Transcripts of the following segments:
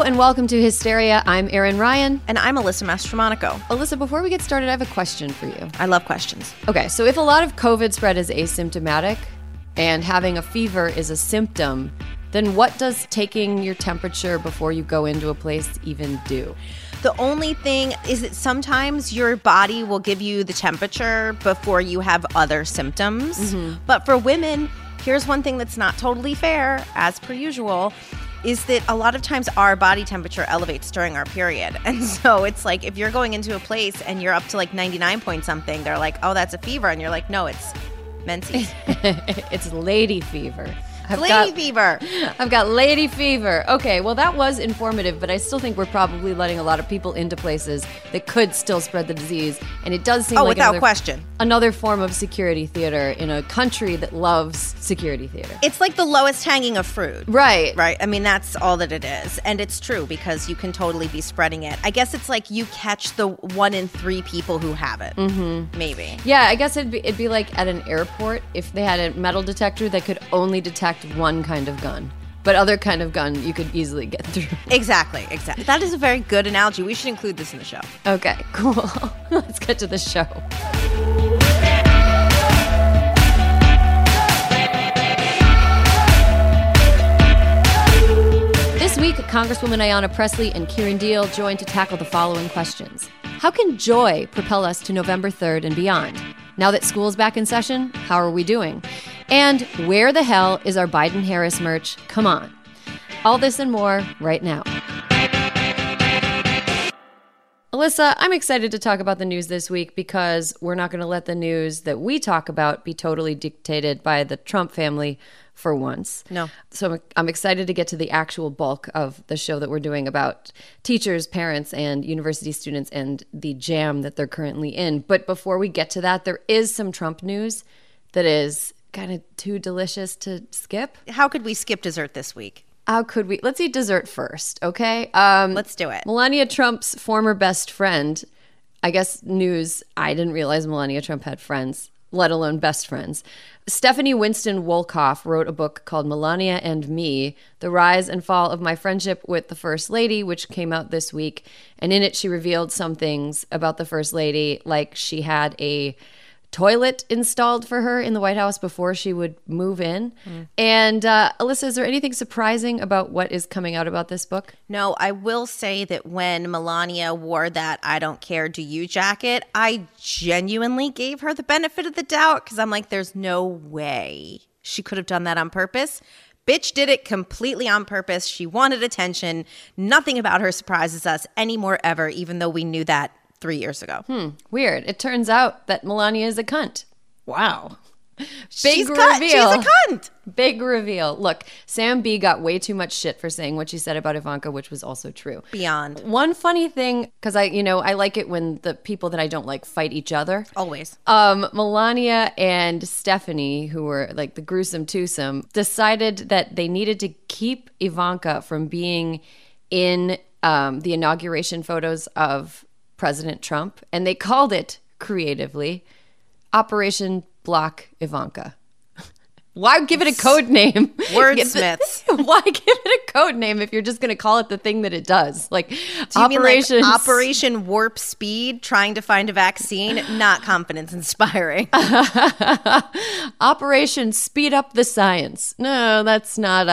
and welcome to Hysteria. I'm Erin Ryan. And I'm Alyssa Mastromonaco. Alyssa, before we get started, I have a question for you. I love questions. Okay, so if a lot of COVID spread is asymptomatic and having a fever is a symptom, then what does taking your temperature before you go into a place even do? The only thing is that sometimes your body will give you the temperature before you have other symptoms. But for women, here's one thing that's not totally fair, as per usual, is that a lot of times our body temperature elevates during our period. And so it's like if you're going into a place and you're up to like 99 point something, they're like, oh, that's a fever. And you're like, no, it's menses. It's lady fever. Fever. I've got lady fever. Okay, well, that was informative, but I still think we're probably letting a lot of people into places that could still spread the disease. And it does seem like without question, another form of security theater in a country that loves security theater. It's like the lowest hanging of fruit. Right. Right. I mean, that's all that it is. And it's true because you can totally be spreading it. I guess it's like you catch the 1 in 3 people who have it. Maybe. Yeah, I guess it'd be like at an airport if they had a metal detector that could only detect one kind of gun. But other kind of gun you could easily get through. Exactly. That is a very good analogy. We should include this in the show. Okay, cool. Let's get to the show. This week, Congresswoman Ayanna Pressley and Kieran Deal joined to tackle the following questions. How can joy propel us to November 3rd and beyond? Now that school's back in session, how are we doing? And where the hell is our Biden-Harris merch? Come on. All this and more right now. Alyssa, I'm excited to talk about the news this week because we're not going to let the news that we talk about be totally dictated by the Trump family for once. No. So I'm excited to get to the actual bulk of the show that we're doing about teachers, parents, and university students and the jam that they're currently in. But before we get to that, there is some Trump news that is kind of too delicious to skip. How could we skip dessert this week? How could we? Let's eat dessert first, okay? Let's do it. Melania Trump's former best friend, I guess news, I didn't realize Melania Trump had friends, let alone best friends. Stephanie Winston Wolkoff wrote a book called Melania and Me, The Rise and Fall of My Friendship with the First Lady, which came out this week. And in it, she revealed some things about the First Lady, like she had a toilet installed for her in the White House before she would move in. And Alyssa, is there anything surprising about what is coming out about this book? No, I will say that when Melania wore that I don't care, do you jacket, I genuinely gave her the benefit of the doubt because I'm like, there's no way she could have done that on purpose. Bitch did it completely on purpose. She wanted attention. Nothing about her surprises us anymore ever, even though we knew that 3 years ago. Weird. It turns out that Melania is a cunt. Wow. She's a cunt. Big reveal. Look, Sam B got way too much shit for saying what she said about Ivanka, which was also true. Beyond. One funny thing, because I like it when the people that I don't like fight each other. Always. Melania and Stephanie, who were like the gruesome twosome, decided that they needed to keep Ivanka from being in the inauguration photos of President Trump, and they called it creatively Operation Block Ivanka. Why give it a code name? Wordsmiths. Why give it a code name if you're just going to call it the thing that it does? Like, do you mean like Operation Warp Speed, trying to find a vaccine? Not confidence inspiring. Operation Speed Up the Science. No, that's not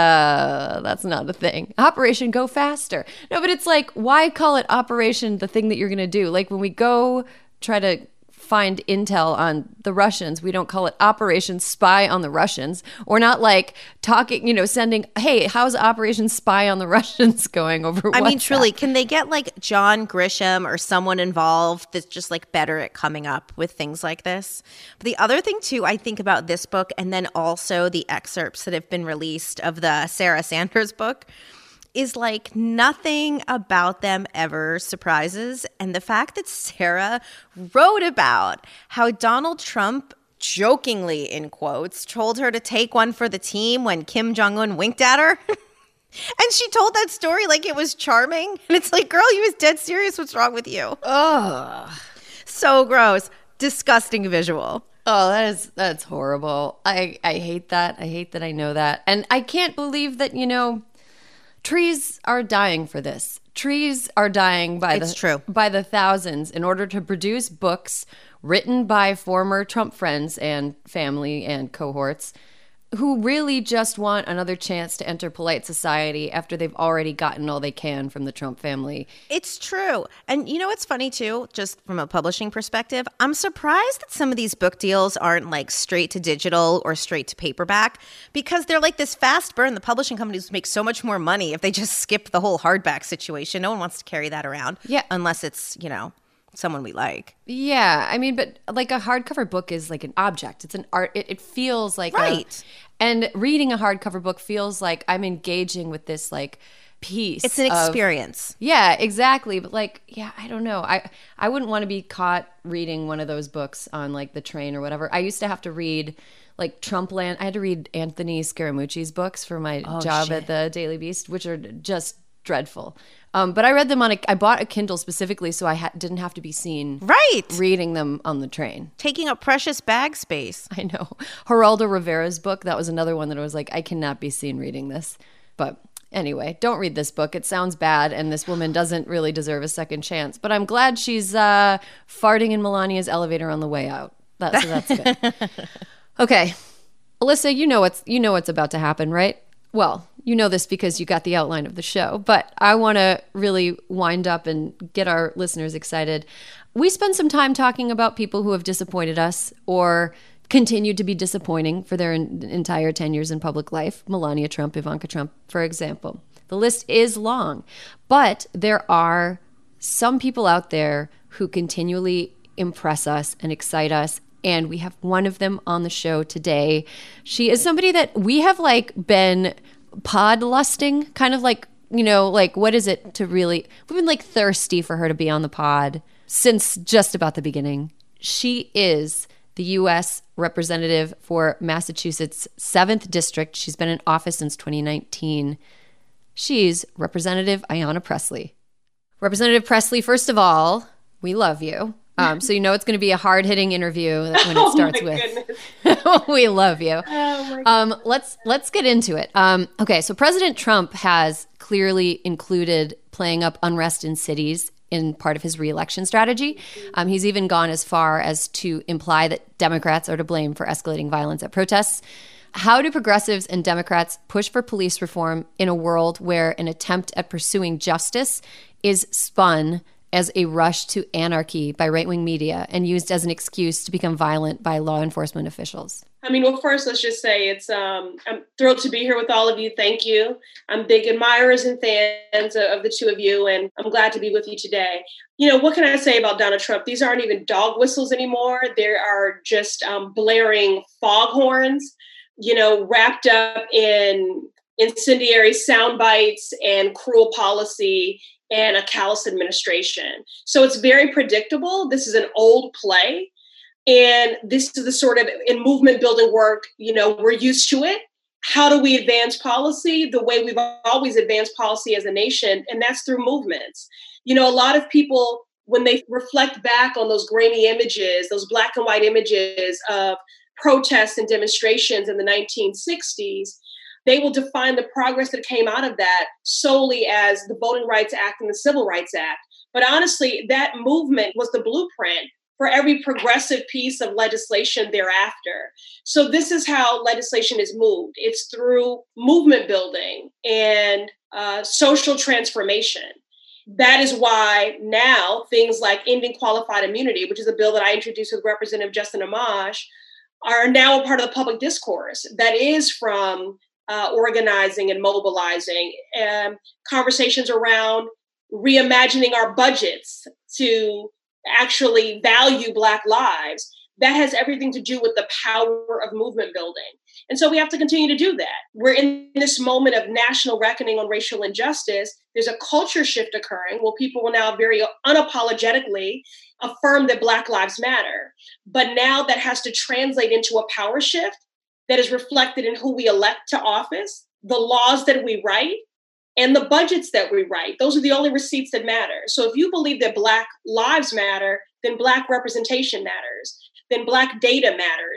a thing. Operation Go Faster. No, but it's like, why call it Operation the thing that you're going to do? Like when we go try to find intel on the Russians, we don't call it Operation Spy on the Russians. Or not like talking, sending, hey, how's Operation Spy on the Russians going over WhatsApp? I mean, truly, can they get like John Grisham or someone involved that's just like better at coming up with things like this? But the other thing too, I think about this book and then also the excerpts that have been released of the Sarah Sanders book is like nothing about them ever surprises. And the fact that Sarah wrote about how Donald Trump jokingly, in quotes, told her to take one for the team when Kim Jong-un winked at her. And she told that story like it was charming. And it's like, girl, he was dead serious. What's wrong with you? Ugh. So gross. Disgusting visual. Oh, that's horrible. I hate that. I hate that I know that. And I can't believe that, Trees are dying for this. Trees are dying by the thousands in order to produce books written by former Trump friends and family and cohorts who really just want another chance to enter polite society after they've already gotten all they can from the Trump family. It's true. And you know what's funny too, just from a publishing perspective, I'm surprised that some of these book deals aren't like straight to digital or straight to paperback, because they're like this fast burn. The publishing companies make so much more money if they just skip the whole hardback situation. No one wants to carry that around. Yeah. Unless it's, someone we like. Yeah, I mean, but like a hardcover book is like an object. It's an art. It feels like right. And reading a hardcover book feels like I'm engaging with this like piece. It's an experience. Yeah, exactly. But like, yeah, I don't know. I wouldn't want to be caught reading one of those books on like the train or whatever. I used to have to read like Trumpland. I had to read Anthony Scaramucci's books for my job at the Daily Beast, which are just dreadful. But I read them I bought a Kindle specifically so I didn't have to be seen reading them on the train. Taking up precious bag space. I know. Geraldo Rivera's book, that was another one that I was like, I cannot be seen reading this. But anyway, don't read this book. It sounds bad, and this woman doesn't really deserve a second chance. But I'm glad she's farting in Melania's elevator on the way out. That's good. Okay. Alyssa, you know what's about to happen, right? Well, you know this because you got the outline of the show, but I want to really wind up and get our listeners excited. We spend some time talking about people who have disappointed us or continued to be disappointing for their entire tenures in public life. Melania Trump, Ivanka Trump, for example. The list is long, but there are some people out there who continually impress us and excite us. And we have one of them on the show today. She is somebody that we have like been pod lusting, kind of like, like what is it to really, we've been like thirsty for her to be on the pod since just about the beginning. She is the U.S. representative for Massachusetts 7th District. She's been in office since 2019. She's Representative Ayanna Pressley. Representative Pressley, first of all, we love you. So it's going to be a hard-hitting interview when it starts with "We love you." Oh my let's get into it. Okay, so President Trump has clearly included playing up unrest in cities in part of his re-election strategy. He's even gone as far as to imply that Democrats are to blame for escalating violence at protests. How do progressives and Democrats push for police reform in a world where an attempt at pursuing justice is spun as a rush to anarchy by right-wing media and used as an excuse to become violent by law enforcement officials? I mean, well, first, let's just say I'm thrilled to be here with all of you. Thank you. I'm big admirers and fans of the two of you, and I'm glad to be with you today. What can I say about Donald Trump? These aren't even dog whistles anymore. They are just blaring foghorns, wrapped up in incendiary sound bites and cruel policy and a callous administration. So it's very predictable. This is an old play. And this is the sort of, in movement building work, we're used to it. How do we advance policy? The way we've always advanced policy as a nation, and that's through movements. A lot of people, when they reflect back on those grainy images, those black and white images of protests and demonstrations in the 1960s, they will define the progress that came out of that solely as the Voting Rights Act and the Civil Rights Act. But honestly, that movement was the blueprint for every progressive piece of legislation thereafter. So this is how legislation is moved. It's through movement building and social transformation. That is why now things like ending qualified immunity, which is a bill that I introduced with Representative Justin Amash, are now a part of the public discourse. That is from organizing and mobilizing, conversations around reimagining our budgets to actually value Black lives. That has everything to do with the power of movement building. And so we have to continue to do that. We're in this moment of national reckoning on racial injustice. There's a culture shift occurring where people will now very unapologetically affirm that Black lives matter. But now that has to translate into a power shift that is reflected in who we elect to office, the laws that we write, and the budgets that we write. Those are the only receipts that matter. So if you believe that Black lives matter, then Black representation matters, then Black data matters,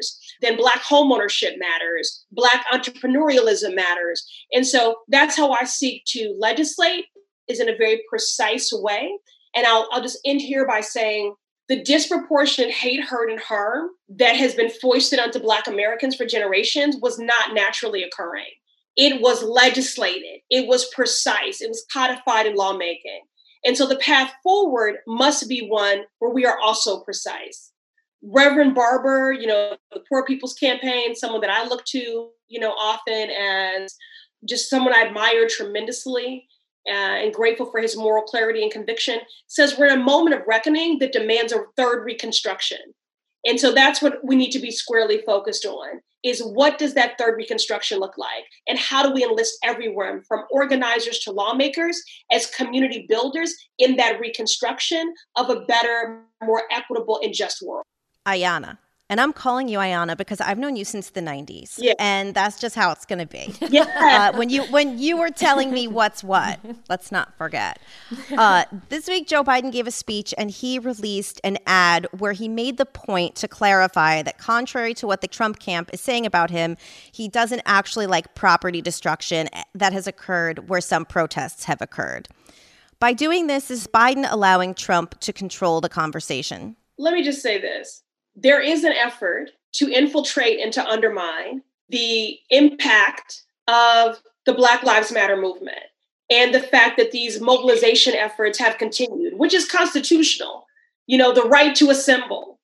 then Black homeownership matters, Black entrepreneurialism matters. And so that's how I seek to legislate, is in a very precise way. And I'll just end here by saying the disproportionate hate, hurt, and harm that has been foisted onto Black Americans for generations was not naturally occurring. It was legislated. It was precise. It was codified in lawmaking. And so the path forward must be one where we are also precise. Reverend Barber, the Poor People's Campaign, someone that I look to, often as just someone I admire tremendously and grateful for his moral clarity and conviction, says we're in a moment of reckoning that demands a third Reconstruction. And so that's what we need to be squarely focused on, is what does that third Reconstruction look like? And how do we enlist everyone from organizers to lawmakers as community builders in that reconstruction of a better, more equitable and just world? Ayanna. And I'm calling you Ayanna because I've known you since the 90s. Yeah. And that's just how it's going to be. Yeah. When you were telling me what's what, let's not forget. This week, Joe Biden gave a speech and he released an ad where he made the point to clarify that contrary to what the Trump camp is saying about him, he doesn't actually like property destruction that has occurred where some protests have occurred. By doing this, is Biden allowing Trump to control the conversation? Let me just say this. There is an effort to infiltrate and to undermine the impact of the Black Lives Matter movement and the fact that these mobilization efforts have continued, which is constitutional. The right to assemble,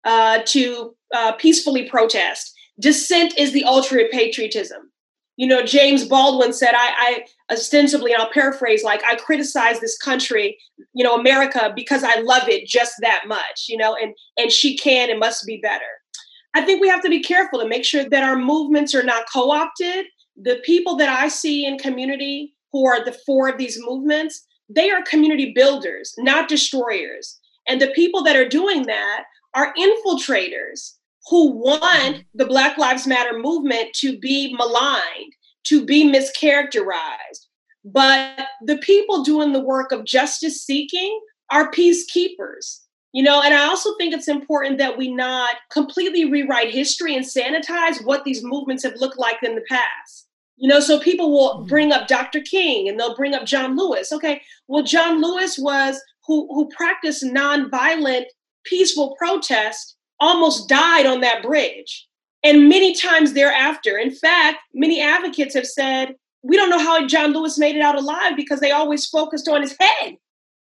to peacefully protest. Dissent is the ultimate patriotism. James Baldwin said, I ostensibly, and I'll paraphrase, I criticize this country, America, because I love it just that much, and she can and must be better. I think we have to be careful to make sure that our movements are not co-opted. The people that I see in community who are the four of these movements, they are community builders, not destroyers. And the people that are doing that are infiltrators who want the Black Lives Matter movement to be maligned, to be mischaracterized. But the people doing the work of justice seeking are peacekeepers. And I also think it's important that we not completely rewrite history and sanitize what these movements have looked like in the past. So people will bring up Dr. King and they'll bring up John Lewis. Okay, well, John Lewis was who practiced nonviolent, peaceful protest, almost died on that bridge. And many times thereafter, in fact, many advocates have said, we don't know how John Lewis made it out alive because they always focused on his head.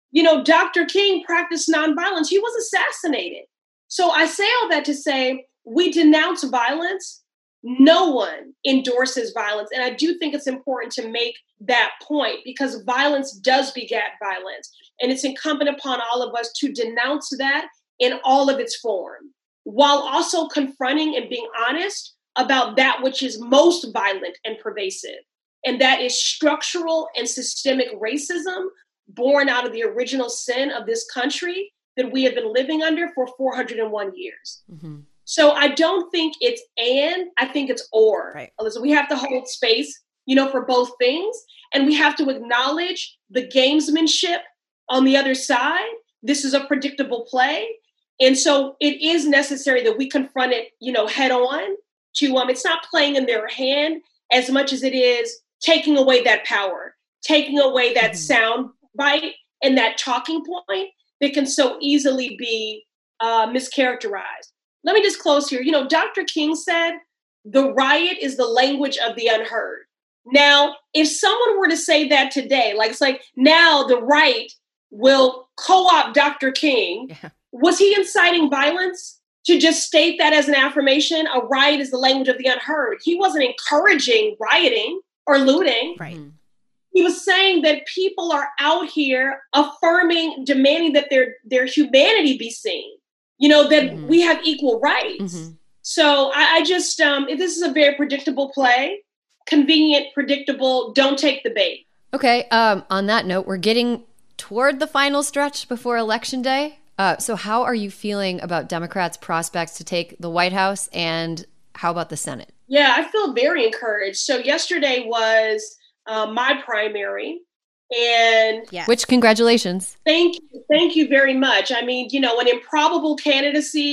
Dr. King practiced nonviolence. He was assassinated. So I say all that to say, we denounce violence. No one endorses violence. And I do think it's important to make that point because violence does beget violence. And it's incumbent upon all of us to denounce that in all of its form, while also confronting and being honest about that which is most violent and pervasive. And that is structural and systemic racism born out of the original sin of this country that we have been living under for 401 years. Mm-hmm. So I don't think it's and, I think it's or. Right. So we have to hold space, for both things. And we have to acknowledge the gamesmanship on the other side. This is a predictable play. And so it is necessary that we confront it, head on to, it's not playing in their hand as much as it is taking away that power, taking away that sound bite and that talking point that can so easily be mischaracterized. Let me just close here. Dr. King said, the riot is the language of the unheard. Now, if someone were to say that today, it's like now the right will co-opt Dr. King. Yeah. Was he inciting violence? To just state that as an affirmation, a riot is the language of the unheard. He wasn't encouraging rioting or looting. Right. He was saying that people are out here affirming, demanding that their humanity be seen, that we have equal rights. Mm-hmm. So I just, this is a very predictable play, convenient, predictable, don't take the bait. Okay. On that note, we're getting toward the final stretch before Election Day. So how are you feeling about Democrats' prospects to take the White House, and how about the Senate? Yeah, I feel very encouraged. So yesterday was my primary, and which congratulations. Thank you very much. I mean, an improbable candidacy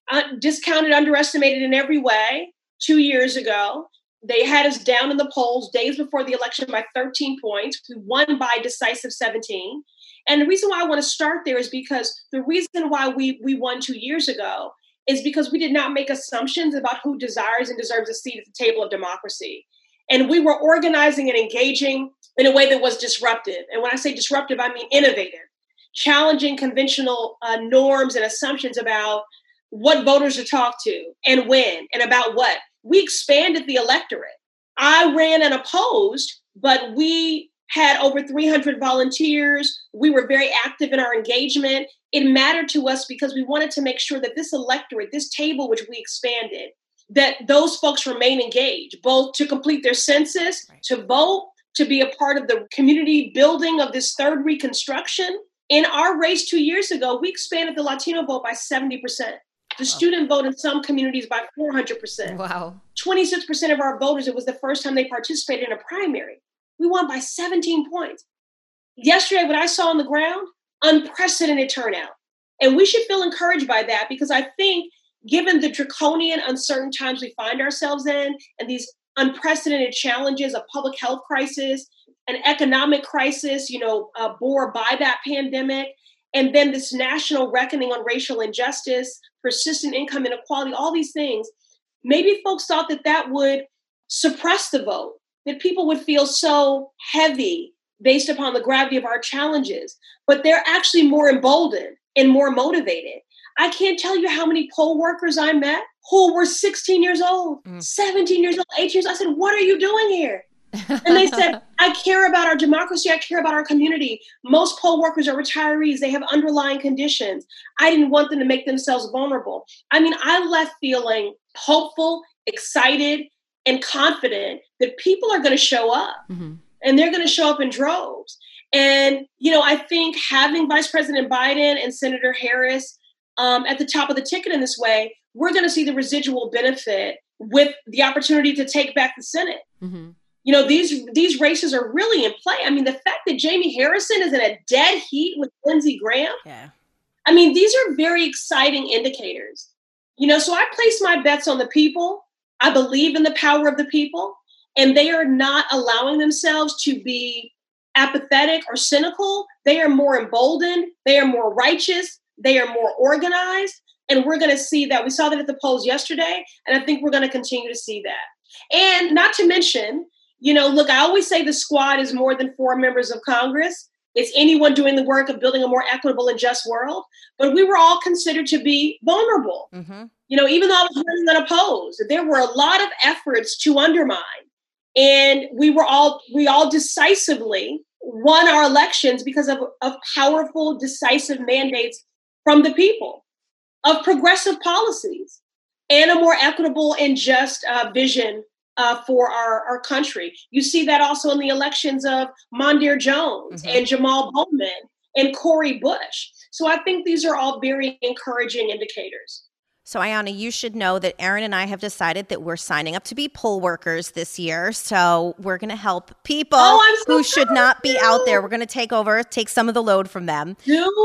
discounted, underestimated in every way 2 years ago. They had us down in the polls days before the election by 13 points. We won by decisive 17. And the reason why I want to start there is because the reason why we won 2 years ago is because we did not make assumptions about who desires and deserves a seat at the table of democracy. And we were organizing and engaging in a way that was disruptive. And when I say disruptive, I mean innovative, challenging conventional norms and assumptions about what voters to talk to and when and about what. We expanded the electorate. I ran unopposed, but we had over 300 volunteers. We were very active in our engagement. It mattered to us because we wanted to make sure that this electorate, this table which we expanded, that those folks remain engaged, both to complete their census, to vote, to be a part of the community building of this third reconstruction. In our race 2 years ago, we expanded the Latino vote by 70%. The student vote in some communities by 400%. Wow. 26% of our voters, it was the first time they participated in a primary. We won by 17 points. Yesterday, what I saw on the ground, unprecedented turnout. And we should feel encouraged by that because I think given the draconian, uncertain times we find ourselves in and these unprecedented challenges, a public health crisis, an economic crisis, bore by that pandemic, and then this national reckoning on racial injustice, persistent income inequality, all these things, maybe folks thought that would suppress the vote, that people would feel so heavy based upon the gravity of our challenges, but they're actually more emboldened and more motivated. I can't tell you how many poll workers I met who were 16 years old, 17 years old, 18 years old. I said, what are you doing here? And they said, I care about our democracy. I care about our community. Most poll workers are retirees. They have underlying conditions. I didn't want them to make themselves vulnerable. I mean, I left feeling hopeful, excited, and confident that people are going to show up and they're going to show up in droves. And, I think having Vice President Biden and Senator Harris at the top of the ticket in this way, we're going to see the residual benefit with the opportunity to take back the Senate. These races are really in play. I mean, the fact that Jamie Harrison is in a dead heat with Lindsey Graham. Yeah. I mean, these are very exciting indicators. So I place my bets on the people. I believe in the power of the people, and they are not allowing themselves to be apathetic or cynical. They are more emboldened. They are more righteous. They are more organized. And we're going to see that. We saw that at the polls yesterday, and I think we're going to continue to see that. And not to mention, look, I always say the squad is more than 4 members of Congress. It's anyone doing the work of building a more equitable and just world. But we were all considered to be vulnerable. Even though I was running unopposed, there were a lot of efforts to undermine. And we all decisively won our elections because of powerful, decisive mandates from the people, of progressive policies, and a more equitable and just vision for our country. You see that also in the elections of Mondaire Jones and Jamal Bowman and Cori Bush. So I think these are all very encouraging indicators. So, Ayanna, you should know that Aaron and I have decided that we're signing up to be poll workers this year. So we're going to help people who should not be out there. We're going to take some of the load from them.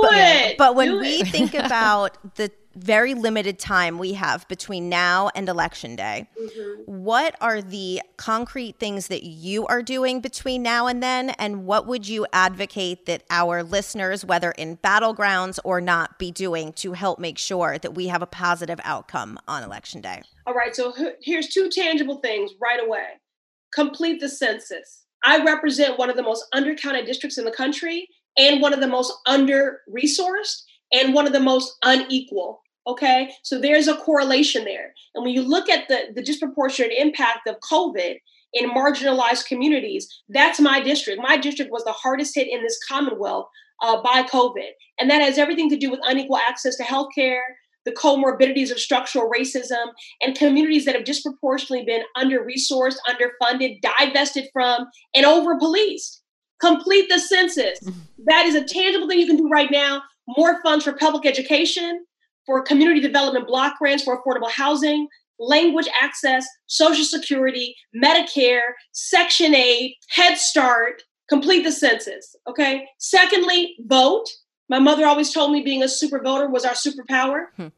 But when we think about the very limited time we have between now and Election Day, what are the concrete things that you are doing between now and then? And what would you advocate that our listeners, whether in battlegrounds or not, be doing to help make sure that we have a positive outcome on Election Day? All right. So here's 2 tangible things right away. Complete the census. I represent one of the most undercounted districts in the country and one of the most under-resourced and one of the most unequal. Okay, so there's a correlation there. And when you look at the disproportionate impact of COVID in marginalized communities, that's my district. My district was the hardest hit in this Commonwealth by COVID. And that has everything to do with unequal access to healthcare, the comorbidities of structural racism, and communities that have disproportionately been under-resourced, underfunded, divested from, and over-policed. Complete the census. That is a tangible thing you can do right now. More funds for public education, for community development block grants for affordable housing, language access, Social Security, Medicare, Section 8, Head Start, complete the census, okay? Secondly, vote. My mother always told me being a super voter was our superpower.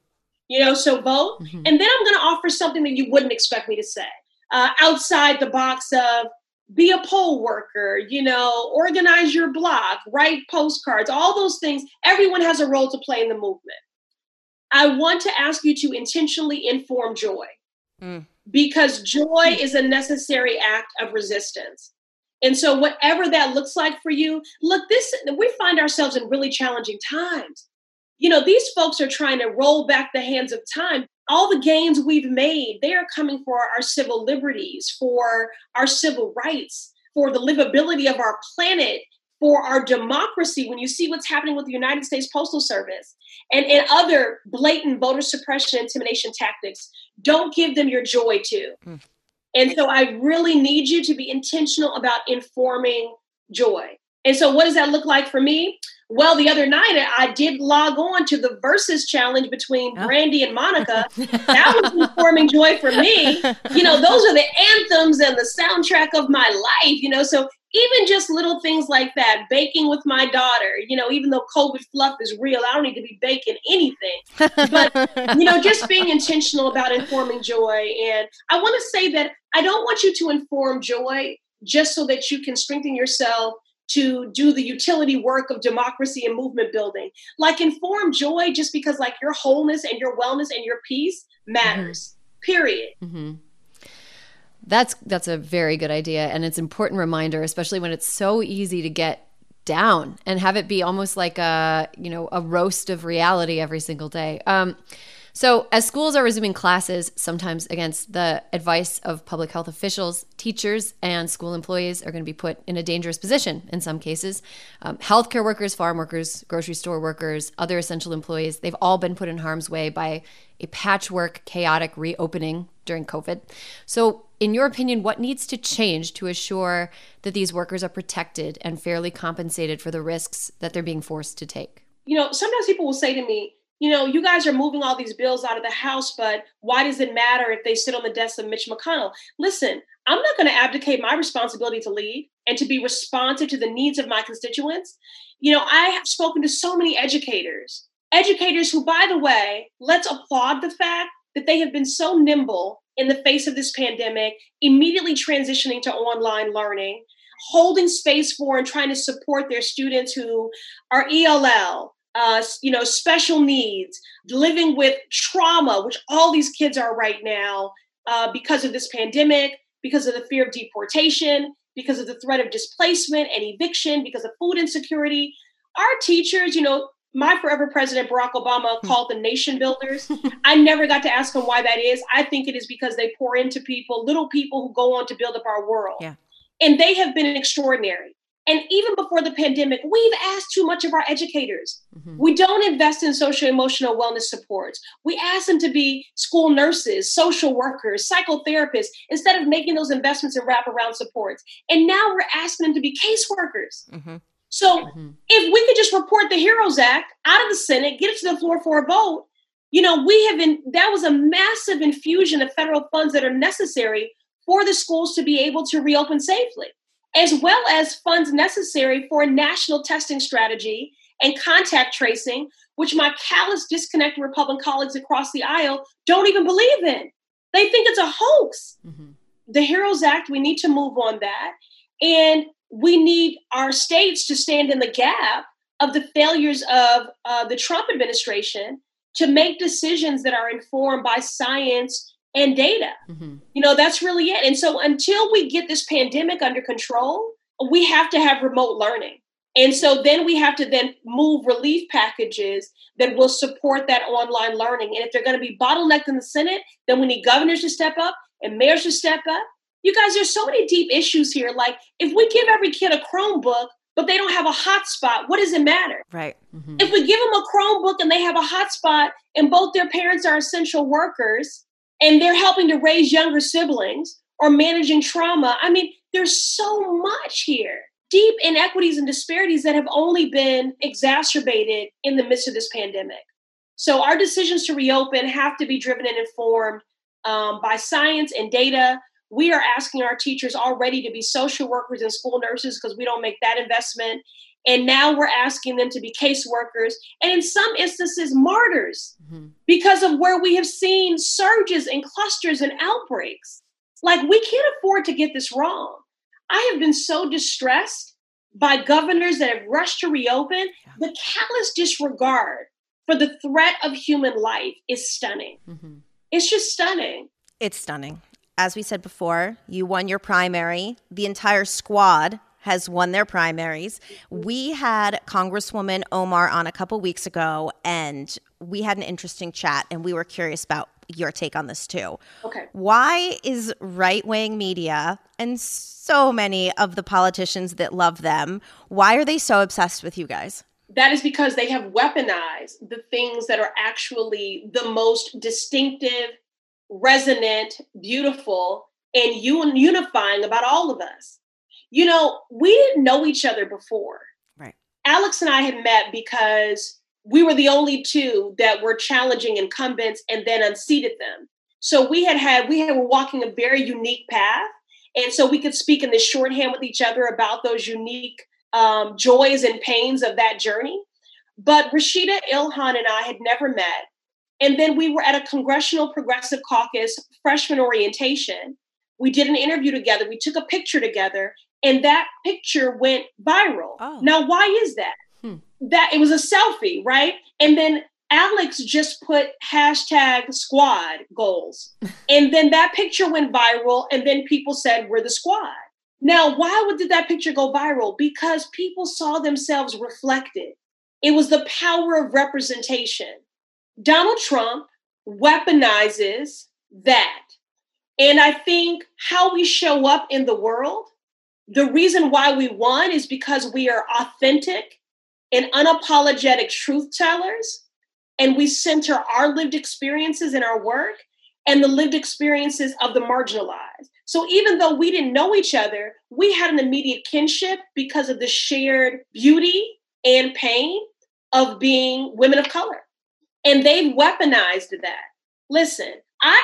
So vote. Mm-hmm. And then I'm going to offer something that you wouldn't expect me to say, outside the box of be a poll worker, organize your block, write postcards, all those things. Everyone has a role to play in the movement. I want to ask you to intentionally inform joy, because joy is a necessary act of resistance. And so whatever that looks like for you, we find ourselves in really challenging times. These folks are trying to roll back the hands of time. All the gains we've made, they are coming for our civil liberties, for our civil rights, for the livability of our planet, for our democracy. When you see what's happening with the United States Postal Service and other blatant voter suppression intimidation tactics, don't give them your joy too. And so I really need you to be intentional about informing joy. And so what does that look like for me? Well, the other night I did log on to the Versus challenge between Brandy and Monica. That was informing joy for me. Those are the anthems and the soundtrack of my life, so even just little things like that, baking with my daughter, even though COVID fluff is real, I don't need to be baking anything. But, just being intentional about informing joy. And I want to say that I don't want you to inform joy just so that you can strengthen yourself to do the utility work of democracy and movement building. Like, inform joy just because your wholeness and your wellness and your peace matters, period. Mm-hmm. That's a very good idea. And it's an important reminder, especially when it's so easy to get down and have it be almost like a roast of reality every single day. So as schools are resuming classes, sometimes against the advice of public health officials, teachers and school employees are going to be put in a dangerous position in some cases. Healthcare workers, farm workers, grocery store workers, other essential employees, they've all been put in harm's way by a patchwork, chaotic reopening during COVID. So in your opinion, what needs to change to assure that these workers are protected and fairly compensated for the risks that they're being forced to take? Sometimes people will say to me, you guys are moving all these bills out of the House, but why does it matter if they sit on the desk of Mitch McConnell? Listen, I'm not going to abdicate my responsibility to lead and to be responsive to the needs of my constituents. I have spoken to so many educators who, by the way, let's applaud the fact that they have been so nimble in the face of this pandemic, immediately transitioning to online learning, holding space for and trying to support their students who are ELL, special needs, living with trauma, which all these kids are right now because of this pandemic, because of the fear of deportation, because of the threat of displacement and eviction, because of food insecurity. Our teachers, my forever president, Barack Obama, called them nation builders. I never got to ask him why that is. I think it is because they pour into people, little people who go on to build up our world. Yeah. And they have been extraordinary. And even before the pandemic, we've asked too much of our educators. Mm-hmm. We don't invest in social-emotional wellness supports. We ask them to be school nurses, social workers, psychotherapists, instead of making those investments in wraparound supports. And now we're asking them to be caseworkers. Mm-hmm. So if we could just report the HEROES Act out of the Senate, get it to the floor for a vote, that was a massive infusion of federal funds that are necessary for the schools to be able to reopen safely, as well as funds necessary for a national testing strategy and contact tracing, which my callous, disconnected Republican colleagues across the aisle don't even believe in. They think it's a hoax. Mm-hmm. The HEROES Act, we need to move on that. And we need our states to stand in the gap of the failures of the Trump administration to make decisions that are informed by science and data. Mm-hmm. That's really it. And so until we get this pandemic under control, we have to have remote learning. And so then we have to then move relief packages that will support that online learning. And if they're going to be bottlenecked in the Senate, then we need governors to step up and mayors to step up. You guys, there's so many deep issues here. Like, if we give every kid a Chromebook, but they don't have a hotspot, what does it matter? Right. Mm-hmm. If we give them a Chromebook and they have a hotspot and both their parents are essential workers and they're helping to raise younger siblings or managing trauma, there's so much here. Deep inequities and disparities that have only been exacerbated in the midst of this pandemic. So our decisions to reopen have to be driven and informed by science and data. We are asking our teachers already to be social workers and school nurses because we don't make that investment. And now we're asking them to be caseworkers and in some instances martyrs because of where we have seen surges and clusters and outbreaks. Like, we can't afford to get this wrong. I have been so distressed by governors that have rushed to reopen. The callous disregard for the threat of human life is stunning. It's just stunning. It's stunning. As we said before, you won your primary. The entire squad has won their primaries. We had Congresswoman Omar on a couple weeks ago, and we had an interesting chat, and we were curious about your take on this too. Okay. Why is right-wing media and so many of the politicians that love them, why are they so obsessed with you guys? That is because they have weaponized the things that are actually the most distinctive, resonant, beautiful, and unifying about all of us. You know, we didn't know each other before. Right. Alex and I had met because we were the only two that were challenging incumbents and then unseated them. So we were walking a very unique path. And so we could speak in this shorthand with each other about those unique joys and pains of that journey. But Rashida Ilhan and I had never met. And then we were at a Congressional Progressive Caucus freshman orientation. We did an interview together. We took a picture together, and that picture went viral. Oh. Now, why is that? That it was a selfie, right? And then Alex just put #squad goals. And then that picture went viral, and then people said, we're the squad. Now, why did that picture go viral? Because people saw themselves reflected. It was the power of representation. Donald Trump weaponizes that. And I think how we show up in the world, the reason why we won is because we are authentic and unapologetic truth tellers. And we center our lived experiences in our work and the lived experiences of the marginalized. So even though we didn't know each other, we had an immediate kinship because of the shared beauty and pain of being women of color. And they've weaponized that. Listen,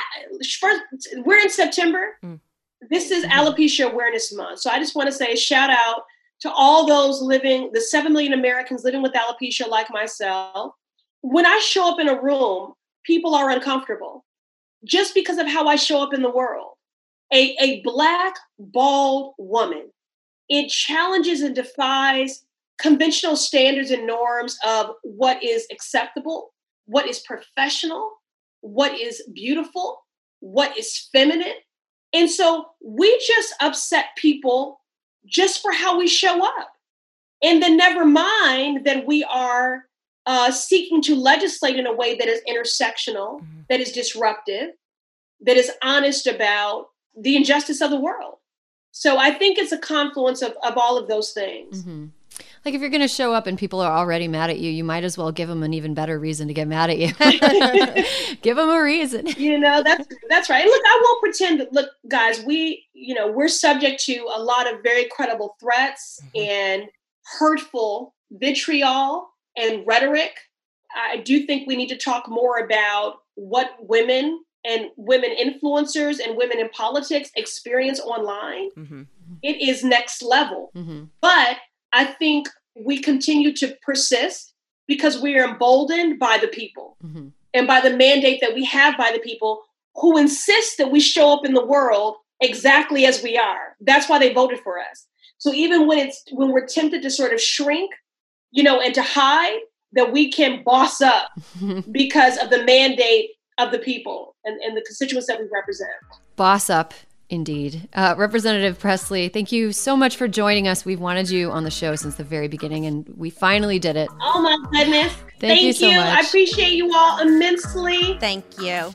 we're in September. This is Alopecia Awareness Month. So I just want to say a shout out to all those the 7 million Americans living with alopecia like myself. When I show up in a room, people are uncomfortable just because of how I show up in the world. A Black, bald woman, it challenges and defies conventional standards and norms of what is acceptable, what is professional, what is beautiful, what is feminine. And so we just upset people just for how we show up. And then never mind that we are seeking to legislate in a way that is intersectional, that is disruptive, that is honest about the injustice of the world. So I think it's a confluence of all of those things. Like, if you're going to show up and people are already mad at you, you might as well give them an even better reason to get mad at you. Give them a reason. You know, that's right. Look, I won't pretend that, look, guys, we're subject to a lot of very credible threats and hurtful vitriol and rhetoric. I do think we need to talk more about what women and women influencers and women in politics experience online. It is next level. But I think we continue to persist because we are emboldened by the people and by the mandate that we have by the people who insist that we show up in the world exactly as we are. That's why they voted for us. So even when we're tempted to sort of shrink, and to hide, that we can boss up because of the mandate of the people and the constituents that we represent. Boss up. Indeed. Representative Pressley, thank you so much for joining us. We've wanted you on the show since the very beginning, and we finally did it. Oh, my goodness. Thank you so much. I appreciate you all immensely. Thank you.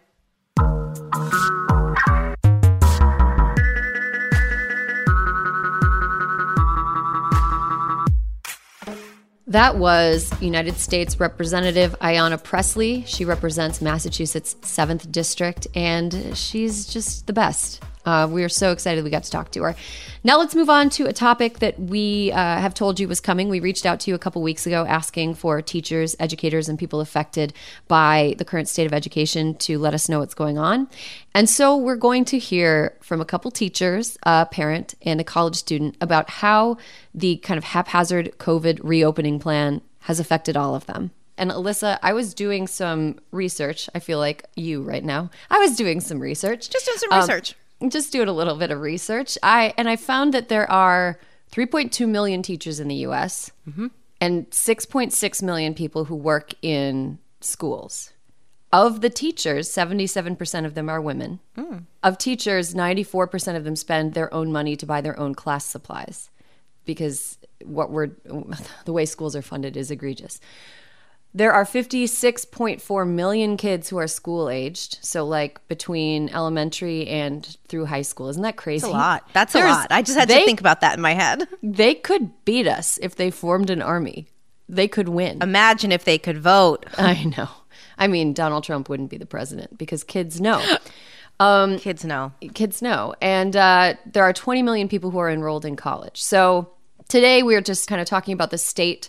That was United States Representative Ayanna Pressley. She represents Massachusetts 7th District, and she's just the best. We are so excited we got to talk to her. Now let's move on to a topic that we have told you was coming. We reached out to you a couple weeks ago asking for teachers, educators, and people affected by the current state of education to let us know what's going on. And so we're going to hear from a couple teachers, a parent, and a college student about how the kind of haphazard COVID reopening plan has affected all of them. And Alyssa, I was doing some research. I feel like you right now. I was doing some research. Just doing some research. Just doing a little bit of research. I found that there are 3.2 million teachers in the U.S. And 6.6 million people who work in schools. Of the teachers, 77% of them are women. Of teachers, 94% of them spend their own money to buy their own class supplies because the way schools are funded is egregious. There are 56.4 million kids who are school-aged, so like between elementary and through high school. Isn't that crazy? That's a lot. That's a lot. I just had to think about that in my head. They could beat us if they formed an army. They could win. Imagine if they could vote. I know. I mean, Donald Trump wouldn't be the president because kids know. Kids know. Kids know. And there are 20 million people who are enrolled in college. So today we're just kind of talking about the state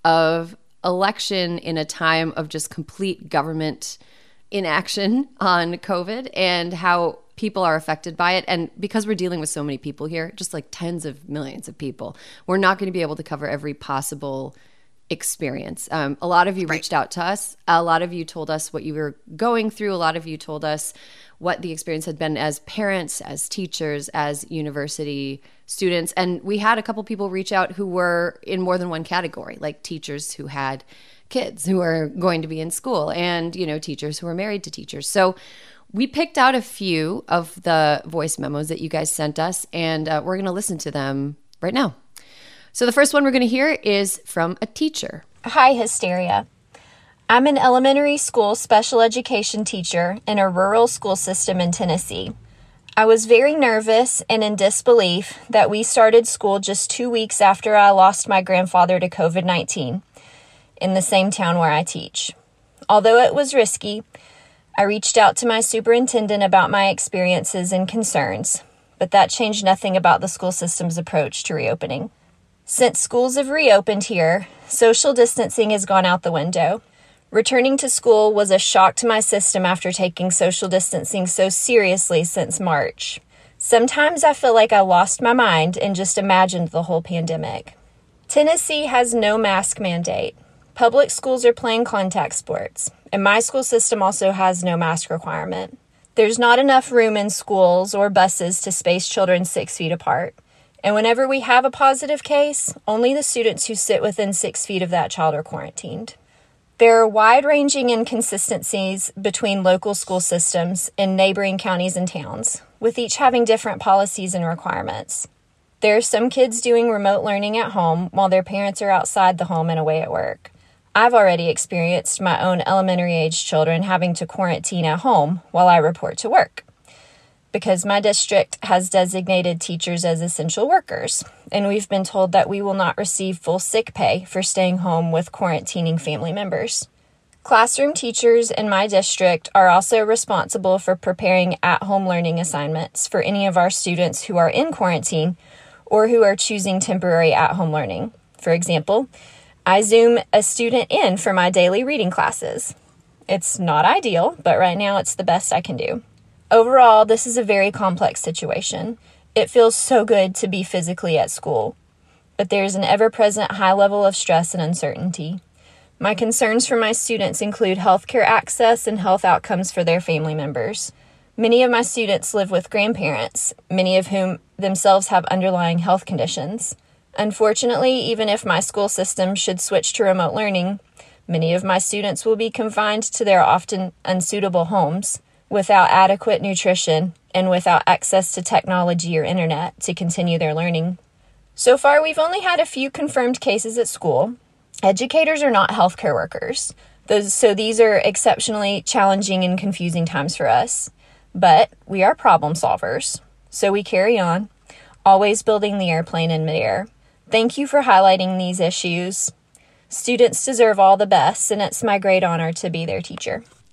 of election in a time of just complete government inaction on COVID and how people are affected by it. And because we're dealing with so many people here, just like tens of millions of people, we're not going to be able to cover every possible experience. A lot of you reached out to us. A lot of you told us what you were going through. A lot of you told us what the experience had been as parents, as teachers, as university students. And we had a couple people reach out who were in more than one category, like teachers who had kids who are going to be in school and, teachers who are married to teachers. So we picked out a few of the voice memos that you guys sent us, and we're going to listen to them right now. So the first one we're going to hear is from a teacher. Hi, Hysteria. I'm an elementary school special education teacher in a rural school system in Tennessee. I was very nervous and in disbelief that we started school just 2 weeks after I lost my grandfather to COVID-19 in the same town where I teach. Although it was risky, I reached out to my superintendent about my experiences and concerns, but that changed nothing about the school system's approach to reopening. Since schools have reopened here, social distancing has gone out the window. Returning to school was a shock to my system after taking social distancing so seriously since March. Sometimes I feel like I lost my mind and just imagined the whole pandemic. Tennessee has no mask mandate. Public schools are playing contact sports, and my school system also has no mask requirement. There's not enough room in schools or buses to space children 6 feet apart. And whenever we have a positive case, only the students who sit within 6 feet of that child are quarantined. There are wide-ranging inconsistencies between local school systems in neighboring counties and towns, with each having different policies and requirements. There are some kids doing remote learning at home while their parents are outside the home and away at work. I've already experienced my own elementary-age children having to quarantine at home while I report to work, because my district has designated teachers as essential workers, and we've been told that we will not receive full sick pay for staying home with quarantining family members. Classroom teachers in my district are also responsible for preparing at-home learning assignments for any of our students who are in quarantine or who are choosing temporary at-home learning. For example, I Zoom a student in for my daily reading classes. It's not ideal, but right now it's the best I can do. Overall, this is a very complex situation. It feels so good to be physically at school, but there's an ever-present high level of stress and uncertainty. My concerns for my students include healthcare access and health outcomes for their family members. Many of my students live with grandparents, many of whom themselves have underlying health conditions. Unfortunately, even if my school system should switch to remote learning, many of my students will be confined to their often unsuitable homes, without adequate nutrition, and without access to technology or internet to continue their learning. So far, we've only had a few confirmed cases at school. Educators are not healthcare workers, so these are exceptionally challenging and confusing times for us. But we are problem solvers, so we carry on, always building the airplane in midair. Thank you for highlighting these issues. Students deserve all the best, and it's my great honor to be their teacher.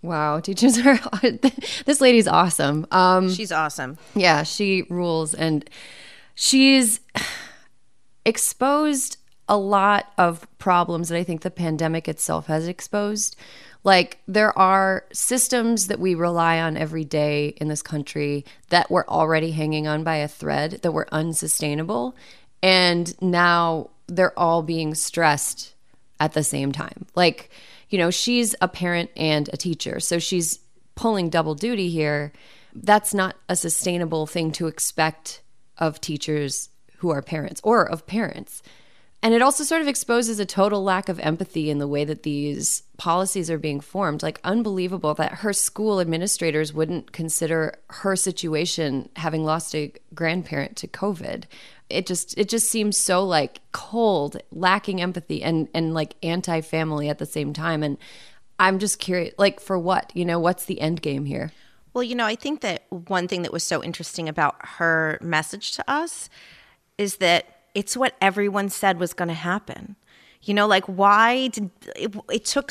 Wow, teachers are, this lady's awesome. She's awesome. Yeah, she rules. And she's exposed a lot of problems that I think the pandemic itself has exposed. Like, there are systems that we rely on every day in this country that were already hanging on by a thread, that were unsustainable. And now they're all being stressed at the same time. Like, you know, she's a parent and a teacher, so she's pulling double duty here. That's not a sustainable thing to expect of teachers who are parents or of parents. And it also sort of exposes a total lack of empathy in the way that these policies are being formed. Like, unbelievable that her school administrators wouldn't consider her situation, having lost a grandparent to COVID. It just seems so like cold, lacking empathy, and like anti-family at the same time. And I'm just curious, like, for what? You know, what's the end game here? Well, you know, I think that one thing that was so interesting about her message to us is that it's what everyone said was going to happen. You know, like, why did it took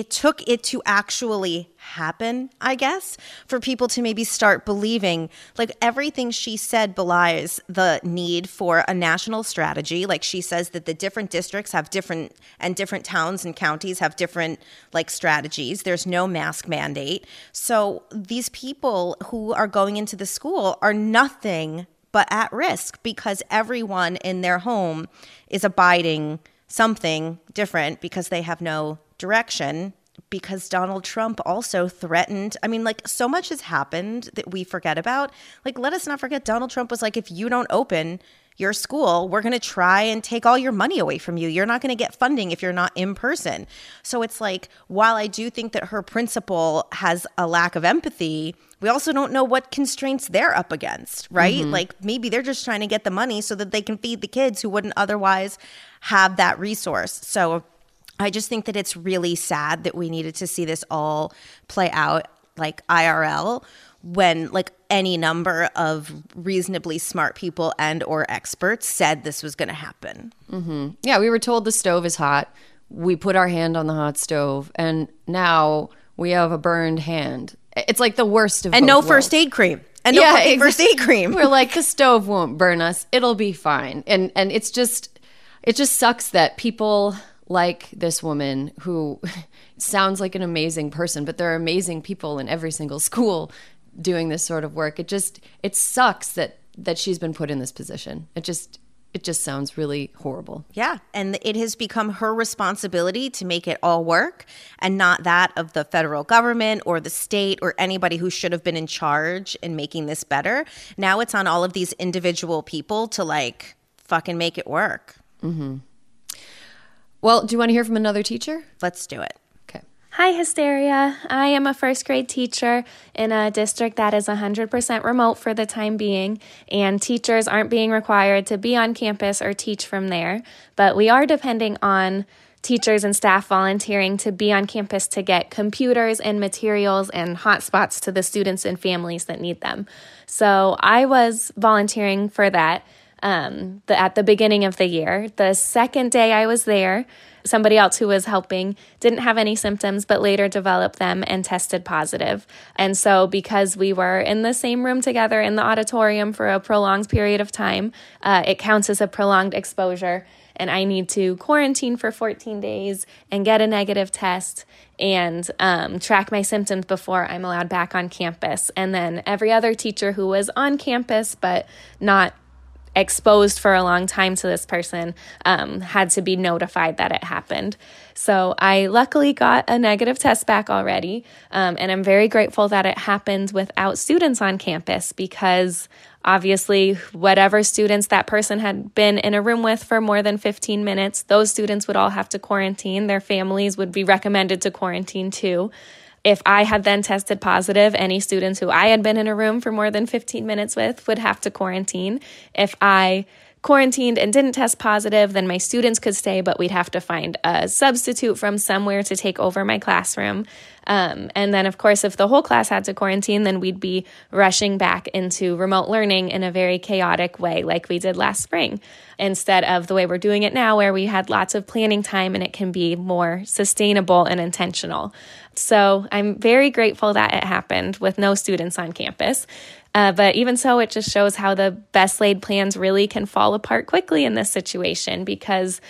it to actually happen, I guess, for people to maybe start believing. Like, everything she said belies the need for a national strategy. Like, she says that the different districts have different towns and counties have different, like, strategies. There's no mask mandate. So these people who are going into the school are nothing but at risk because everyone in their home is abiding something different because they have no direction, because Donald Trump also threatened. I mean, like, so much has happened that we forget about. Like, let us not forget Donald Trump was like, if you don't open your school, we're going to try and take all your money away from you. You're not going to get funding if you're not in person. So it's like, while I do think that her principal has a lack of empathy, we also don't know what constraints they're up against, right? Mm-hmm. Like, maybe they're just trying to get the money so that they can feed the kids who wouldn't otherwise have that resource. So I just think that it's really sad that we needed to see this all play out, like, IRL, when, like, any number of reasonably smart people and or experts said this was going to happen. Mm-hmm. Yeah, we were told the stove is hot. We put our hand on the hot stove, and now we have a burned hand. It's like the worst of both no worlds. First aid cream. And no fucking first aid cream. We're like, the stove won't burn us. It'll be fine. And it just sucks that people like this woman, who sounds like an amazing person, but there are amazing people in every single school doing this sort of work. It sucks that she's been put in this position. It just sounds really horrible. Yeah. And it has become her responsibility to make it all work, and not that of the federal government or the state or anybody who should have been in charge in making this better. Now it's on all of these individual people to, like, fucking make it work. Mm-hmm. Well, do you want to hear from another teacher? Let's do it. Okay. Hi, Hysteria. I am a first grade teacher in a district that is 100% remote for the time being, and teachers aren't being required to be on campus or teach from there, but we are depending on teachers and staff volunteering to be on campus to get computers and materials and hotspots to the students and families that need them. So I was volunteering for that at the beginning of the year. The second day I was there, somebody else who was helping didn't have any symptoms, but later developed them and tested positive. And so because we were in the same room together in the auditorium for a prolonged period of time, it counts as a prolonged exposure. And I need to quarantine for 14 days and get a negative test and track my symptoms before I'm allowed back on campus. And then every other teacher who was on campus but not exposed for a long time to this person had to be notified that it happened. So I luckily got a negative test back already, and I'm very grateful that it happened without students on campus, because obviously whatever students that person had been in a room with for more than 15 minutes, those students would all have to quarantine. Their families would be recommended to quarantine too. If I had then tested positive, any students who I had been in a room for more than 15 minutes with would have to quarantine. If I quarantined and didn't test positive, then my students could stay, but we'd have to find a substitute from somewhere to take over my classroom. And then, of course, if the whole class had to quarantine, then we'd be rushing back into remote learning in a very chaotic way like we did last spring, instead of the way we're doing it now, where we had lots of planning time and it can be more sustainable and intentional. So I'm very grateful that it happened with no students on campus. But even so, it just shows how the best laid plans really can fall apart quickly in this situation because,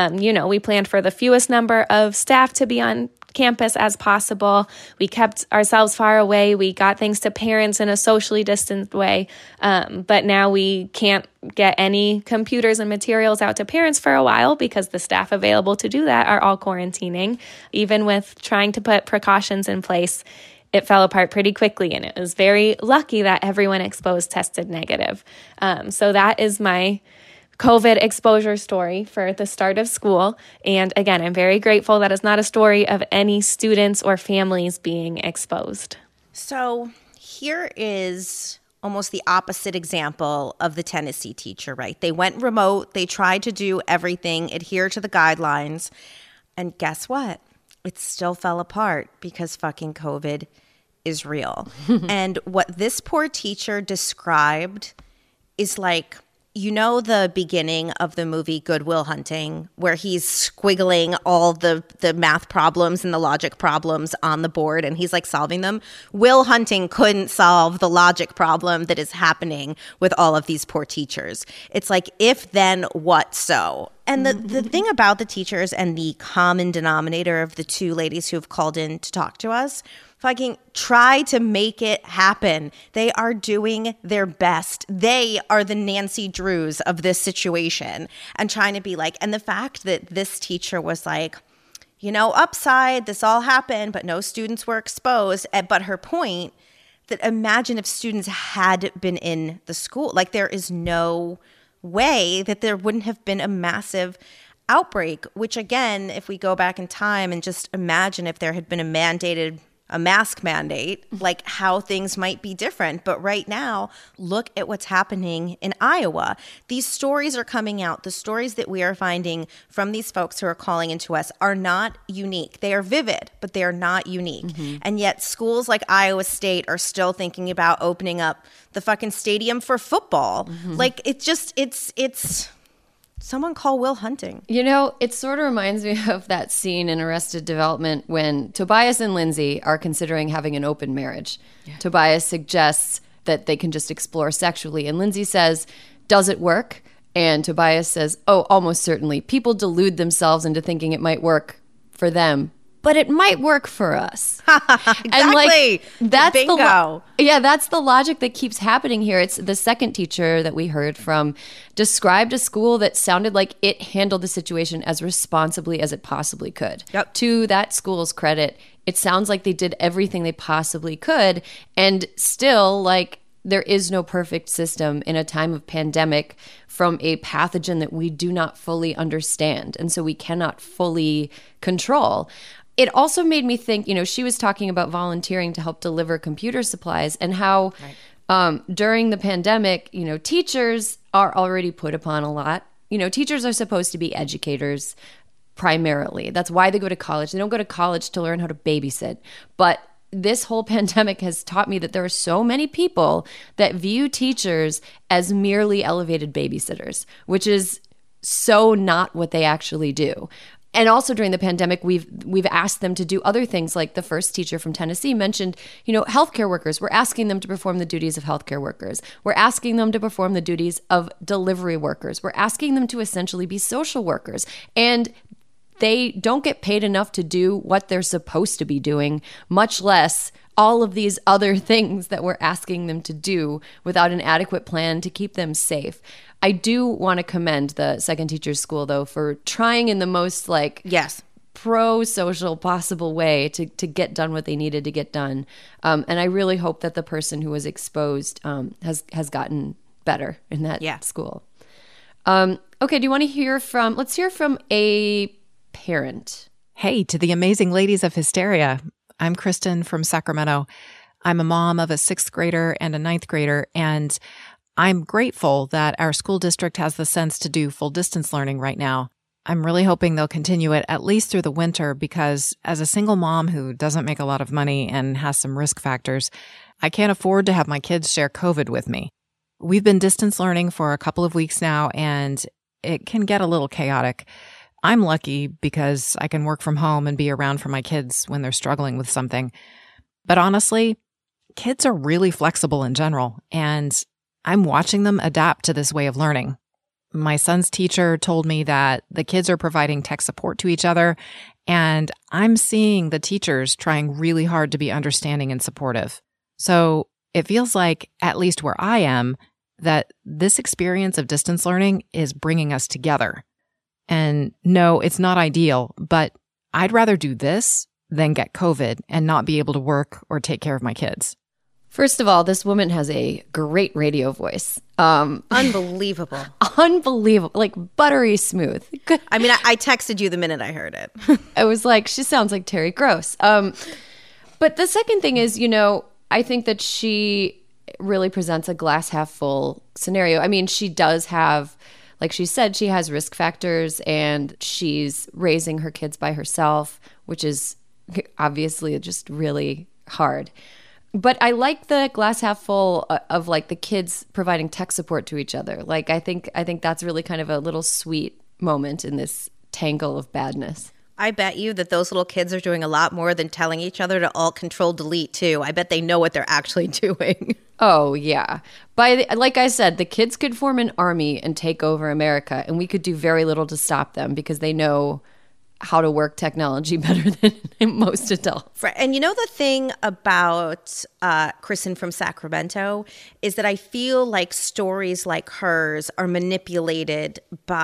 we planned for the fewest number of staff to be on campus as possible. We kept ourselves far away. We got things to parents in a socially distanced way. But now we can't get any computers and materials out to parents for a while because the staff available to do that are all quarantining. Even with trying to put precautions in place, it fell apart pretty quickly, and it was very lucky that everyone exposed tested negative. So that is my COVID exposure story for the start of school. And again, I'm very grateful that it's not a story of any students or families being exposed. So here is almost the opposite example of the Tennessee teacher, right? They went remote. They tried to do everything, adhere to the guidelines. And guess what? It still fell apart because fucking COVID is real. And what this poor teacher described is like, the beginning of the movie Good Will Hunting, where he's squiggling all the math problems and the logic problems on the board and he's like solving them. Will Hunting couldn't solve the logic problem that is happening with all of these poor teachers. It's like, if then what so? And the thing about the teachers and the common denominator of the two ladies who have called in to talk to us, fucking try to make it happen. They are doing their best. They are the Nancy Drews of this situation and trying to be like, and the fact that this teacher was like, upside, this all happened, but no students were exposed. But her point that imagine if students had been in the school, like there is no way that there wouldn't have been a massive outbreak, which again, if we go back in time and just imagine if there had been a mask mandate, like how things might be different. But right now, look at what's happening in Iowa. These stories are coming out. The stories that we are finding from these folks who are calling into us are not unique. They are vivid, but they are not unique. Mm-hmm. And yet schools like Iowa State are still thinking about opening up the fucking stadium for football. Mm-hmm. Like it's someone call Will Hunting. It sort of reminds me of that scene in Arrested Development when Tobias and Lindsay are considering having an open marriage. Yeah. Tobias suggests that they can just explore sexually. And Lindsay says, does it work? And Tobias says, oh, almost certainly. People delude themselves into thinking it might work for them, but it might work for us. Exactly. And that's bingo. That's the logic that keeps happening here. It's the second teacher that we heard from described a school that sounded like it handled the situation as responsibly as it possibly could. Yep. To that school's credit, it sounds like they did everything they possibly could, and still, there is no perfect system in a time of pandemic from a pathogen that we do not fully understand, and so we cannot fully control. It also made me think, she was talking about volunteering to help deliver computer supplies and how during the pandemic, teachers are already put upon a lot. Teachers are supposed to be educators primarily. That's why they go to college. They don't go to college to learn how to babysit. But this whole pandemic has taught me that there are so many people that view teachers as merely elevated babysitters, which is so not what they actually do. And also during the pandemic, we've asked them to do other things, like the first teacher from Tennessee mentioned, healthcare workers. We're asking them to perform the duties of healthcare workers. We're asking them to perform the duties of delivery workers. We're asking them to essentially be social workers. And they don't get paid enough to do what they're supposed to be doing, much less all of these other things that we're asking them to do without an adequate plan to keep them safe. I do want to commend the Second Teachers School, though, for trying in the most pro-social possible way to get done what they needed to get done. And I really hope that the person who was exposed has gotten better in that school. Okay, do you want to hear from, let's hear from a parent. Hey, to the amazing ladies of Hysteria. I'm Kristen from Sacramento. I'm a mom of a 6th grader and a 9th grader, and I'm grateful that our school district has the sense to do full distance learning right now. I'm really hoping they'll continue it at least through the winter because as a single mom who doesn't make a lot of money and has some risk factors, I can't afford to have my kids share COVID with me. We've been distance learning for a couple of weeks now, and it can get a little chaotic. I'm lucky because I can work from home and be around for my kids when they're struggling with something. But honestly, kids are really flexible in general, and I'm watching them adapt to this way of learning. My son's teacher told me that the kids are providing tech support to each other, and I'm seeing the teachers trying really hard to be understanding and supportive. So it feels like, at least where I am, that this experience of distance learning is bringing us together. And no, it's not ideal, but I'd rather do this than get COVID and not be able to work or take care of my kids. First of all, this woman has a great radio voice. Unbelievable. Unbelievable. Like buttery smooth. I mean, I texted you the minute I heard it. I was like, she sounds like Terry Gross. But the second thing is, I think that she really presents a glass half full scenario. I mean, she does have, like she said, she has risk factors and she's raising her kids by herself, which is obviously just really hard. But I like the glass half full of like the kids providing tech support to each other. Like I think that's really kind of a little sweet moment in this tangle of badness. I bet you that those little kids are doing a lot more than telling each other to alt control delete too. I bet they know what they're actually doing. Oh yeah. Like I said, the kids could form an army and take over America, and we could do very little to stop them because they know how to work technology better than most adults. Right. And the thing about Kristen from Sacramento is that I feel like stories like hers are manipulated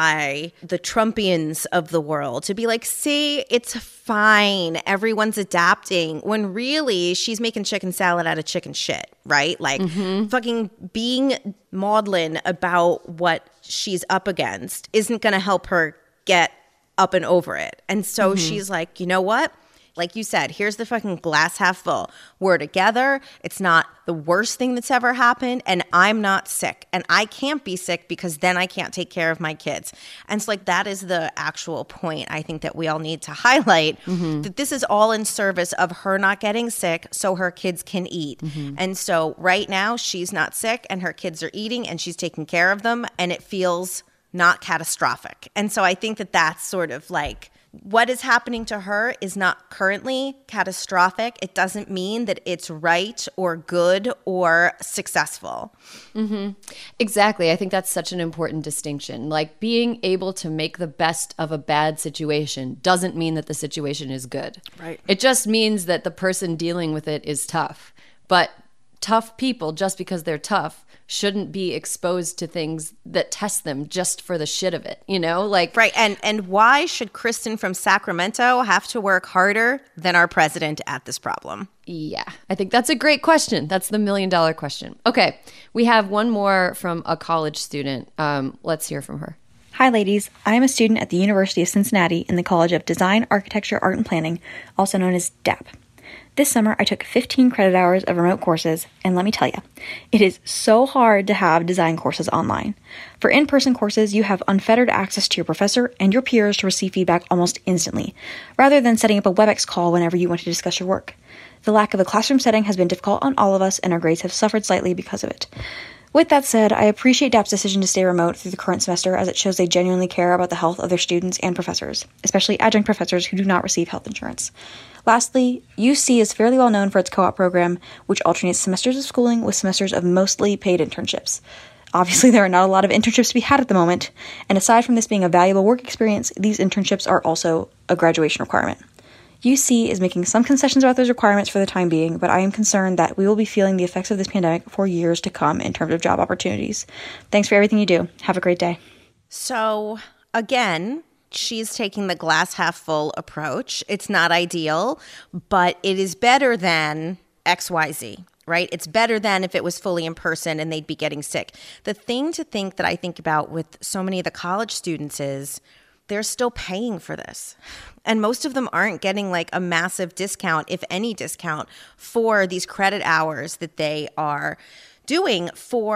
by the Trumpians of the world to be like, see, it's fine. Everyone's adapting. When really she's making chicken salad out of chicken shit, right? Like fucking being maudlin about what she's up against isn't going to help her get up and over it. And so she's like, you know what? Like you said, here's the fucking glass half full. We're together. It's not the worst thing that's ever happened. And I'm not sick. And I can't be sick because then I can't take care of my kids. And so like that is the actual point I think that we all need to highlight, that this is all in service of her not getting sick so her kids can eat. And so right now she's not sick and her kids are eating and she's taking care of them. And it feels not catastrophic. And so I think that that's sort of like what is happening to her is not currently catastrophic. It doesn't mean that it's right or good or successful. Exactly. I think that's such an important distinction. Like being able to make the best of a bad situation doesn't mean that the situation is good. Right. It just means that the person dealing with it is tough. But tough people, just because they're tough, shouldn't be exposed to things that test them just for the shit of it, Like right. And why should Kristen from Sacramento have to work harder than our president at this problem? Yeah, I think that's a great question. That's the $1 million question. Okay, we have one more from a college student. Let's hear from her. Hi, ladies. I am a student at the University of Cincinnati in the College of Design, Architecture, Art, and Planning, also known as DAP. This summer, I took 15 credit hours of remote courses, and let me tell you, it is so hard to have design courses online. For in-person courses, you have unfettered access to your professor and your peers to receive feedback almost instantly, rather than setting up a WebEx call whenever you want to discuss your work. The lack of a classroom setting has been difficult on all of us, and our grades have suffered slightly because of it. With that said, I appreciate DAP's decision to stay remote through the current semester, as it shows they genuinely care about the health of their students and professors, especially adjunct professors who do not receive health insurance. Lastly, UC is fairly well known for its co-op program, which alternates semesters of schooling with semesters of mostly paid internships. Obviously, there are not a lot of internships to be had at the moment, and aside from this being a valuable work experience, these internships are also a graduation requirement. UC is making some concessions about those requirements for the time being, but I am concerned that we will be feeling the effects of this pandemic for years to come in terms of job opportunities. Thanks for everything you do. Have a great day. So, again, she's taking the glass half full approach. It's not ideal, but it is better than XYZ, right? It's better than if it was fully in person and they'd be getting sick. The thing to think that I think about with so many of the college students is they're still paying for this. And most of them aren't getting like a massive discount, if any discount, for these credit hours that they are doing for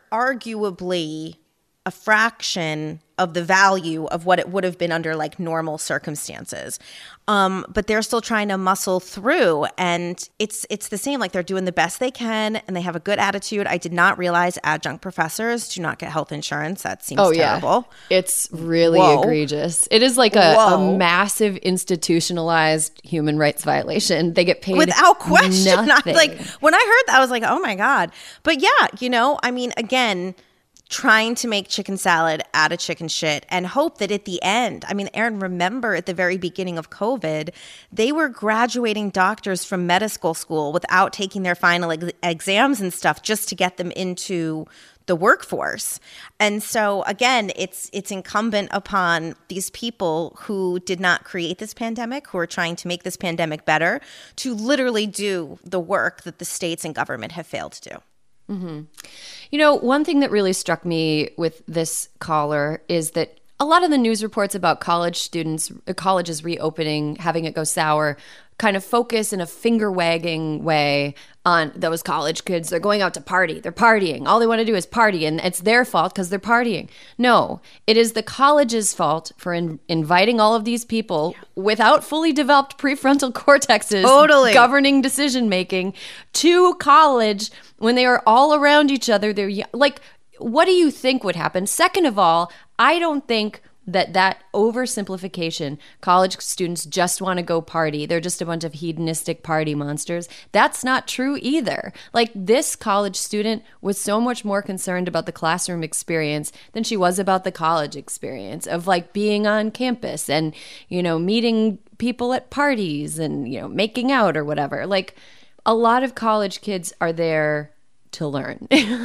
arguably a fraction of the value of what it would have been under like normal circumstances. But they're still trying to muscle through, and it's the same. Like, they're doing the best they can, and they have a good attitude. I did not realize adjunct professors do not get health insurance. That seems terrible. Yeah. It's really egregious. It is like a massive institutionalized human rights violation. They get paid without question. Nothing. Like, when I heard that, I was like, oh my God. But yeah, I mean, again, trying to make chicken salad out of chicken shit and hope that at the end, I mean, Erin, remember at the very beginning of COVID, they were graduating doctors from medical school without taking their final exams and stuff just to get them into the workforce. And so again, it's incumbent upon these people who did not create this pandemic, who are trying to make this pandemic better, to literally do the work that the states and government have failed to do. Mm-hmm. One thing that really struck me with this caller is that a lot of the news reports about colleges reopening, having it go sour, kind of focus in a finger-wagging way on those college kids. They're going out to party. They're partying. All they want to do is party, and it's their fault because they're partying. No, it is the college's fault for inviting all of these people without fully developed prefrontal cortexes governing decision-making to college when they are all around each other. They're like, what do you think would happen? Second of all, I don't think that oversimplification, college students just want to go party, they're just a bunch of hedonistic party monsters, that's not true either. Like, this college student was so much more concerned about the classroom experience than she was about the college experience of like being on campus and, meeting people at parties and, making out or whatever. Like, a lot of college kids are there to learn.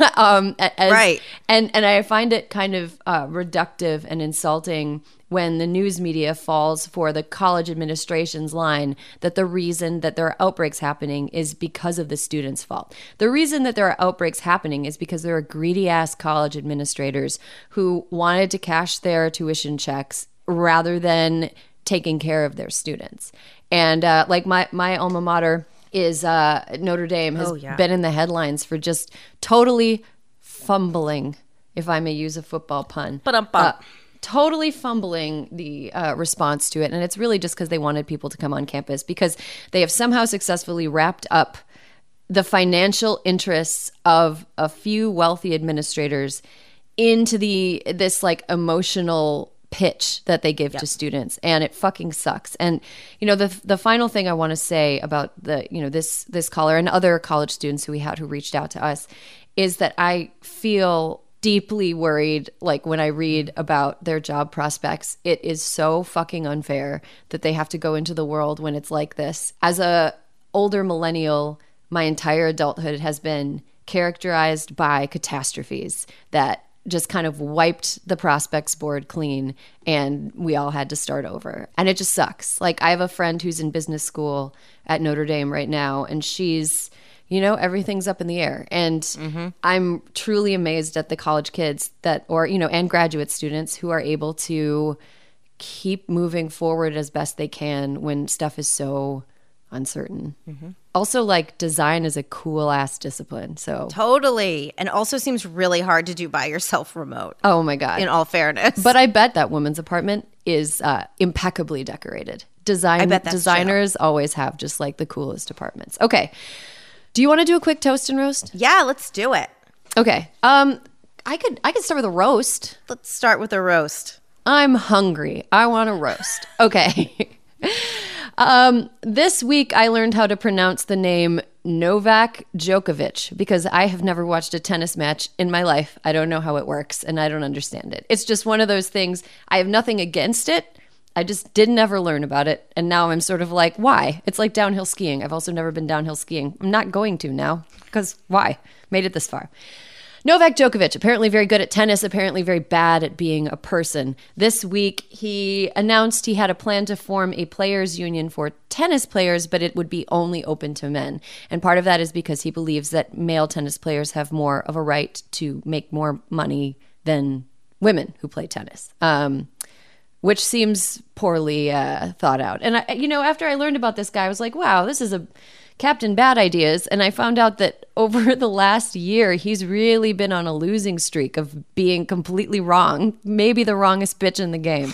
Right. And I find it kind of reductive and insulting when the news media falls for the college administration's line that the reason that there are outbreaks happening is because of the students' fault. The reason that there are outbreaks happening is because there are greedy-ass college administrators who wanted to cash their tuition checks rather than taking care of their students. And like my alma mater is Notre Dame has been in the headlines for just totally fumbling, if I may use a football pun. Totally fumbling the response to it. And it's really just because they wanted people to come on campus because they have somehow successfully wrapped up the financial interests of a few wealthy administrators into this like emotional pitch that they give to students, and it fucking sucks. And the final thing I want to say about this caller and other college students who reached out to us is that I feel deeply worried, like when I read about their job prospects. It is so fucking unfair that they have to go into the world when it's like this. As a older millennial, my entire adulthood has been characterized by catastrophes that just kind of wiped the prospects board clean, and we all had to start over. And it just sucks. Like, I have a friend who's in business school at Notre Dame right now, and she's, everything's up in the air. And I'm truly amazed at the college kids and graduate students who are able to keep moving forward as best they can when stuff is so uncertain. Also, like, design is a cool ass discipline. So totally. And also seems really hard to do by yourself remote. Oh my God. In all fairness. But I bet that woman's apartment is impeccably decorated. I bet that's designers true. Always have just like the coolest apartments. Okay. Do you want to do a quick toast and roast? Yeah, let's do it. Okay. I could start with a roast. Let's start with a roast. I'm hungry. I want a roast. Okay. This week I learned how to pronounce the name Novak Djokovic because I have never watched a tennis match in my life. I don't know how it works and I don't understand it. It's just one of those things. I have nothing against it. I just didn't ever learn about it. And now I'm sort of like, why? It's like downhill skiing. I've also never been downhill skiing. I'm not going to now because why? Made it this far. Novak Djokovic, apparently very good at tennis, apparently very bad at being a person. This week, he announced he had a plan to form a players' union for tennis players, but it would be only open to men. And part of that is because he believes that male tennis players have more of a right to make more money than women who play tennis, which seems poorly thought out. And, after I learned about this guy, I was like, wow, this is a Captain Bad Ideas, and I found out that over the last year, he's really been on a losing streak of being completely wrong, maybe the wrongest bitch in the game.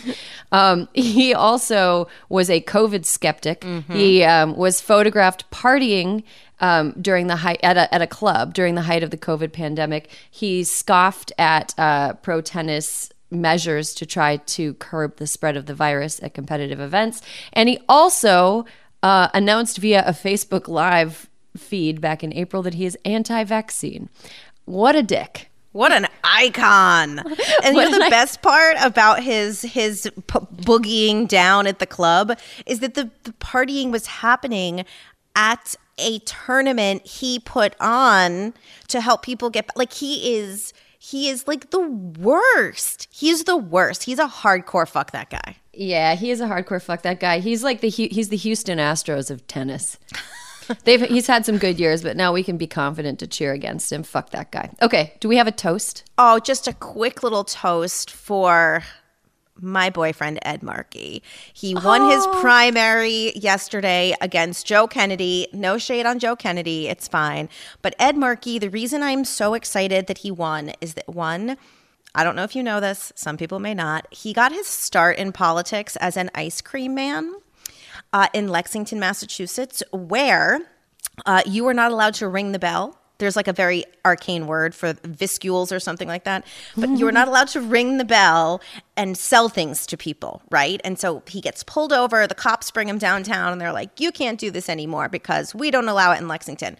He also was a COVID skeptic. He was photographed partying during the height at a club during the height of the COVID pandemic. He scoffed at pro tennis measures to try to curb the spread of the virus at competitive events. And he also announced via a Facebook Live feed back in April that he is anti-vaccine. What a dick. What an icon. And you know the best part about his boogieing down at the club is that the partying was happening at a tournament he put on to help people get, like, he is like the worst. He's the worst. He's a hardcore fuck that guy. Yeah, he is a hardcore fuck that guy. He's like he's the Houston Astros of tennis. He's had some good years, but now we can be confident to cheer against him. Fuck that guy. Okay, do we have a toast? Oh, just a quick little toast for my boyfriend, Ed Markey. He won his primary yesterday against Joe Kennedy. No shade on Joe Kennedy. It's fine. But Ed Markey, the reason I'm so excited that he won is that, one, I don't know if you know this, some people may not, he got his start in politics as an ice cream man in Lexington, Massachusetts, where you were not allowed to ring the bell. There's like a very arcane word for viscules or something like that. But you were not allowed to ring the bell and sell things to people, right? And so he gets pulled over. The cops bring him downtown, and they're like, you can't do this anymore because we don't allow it in Lexington.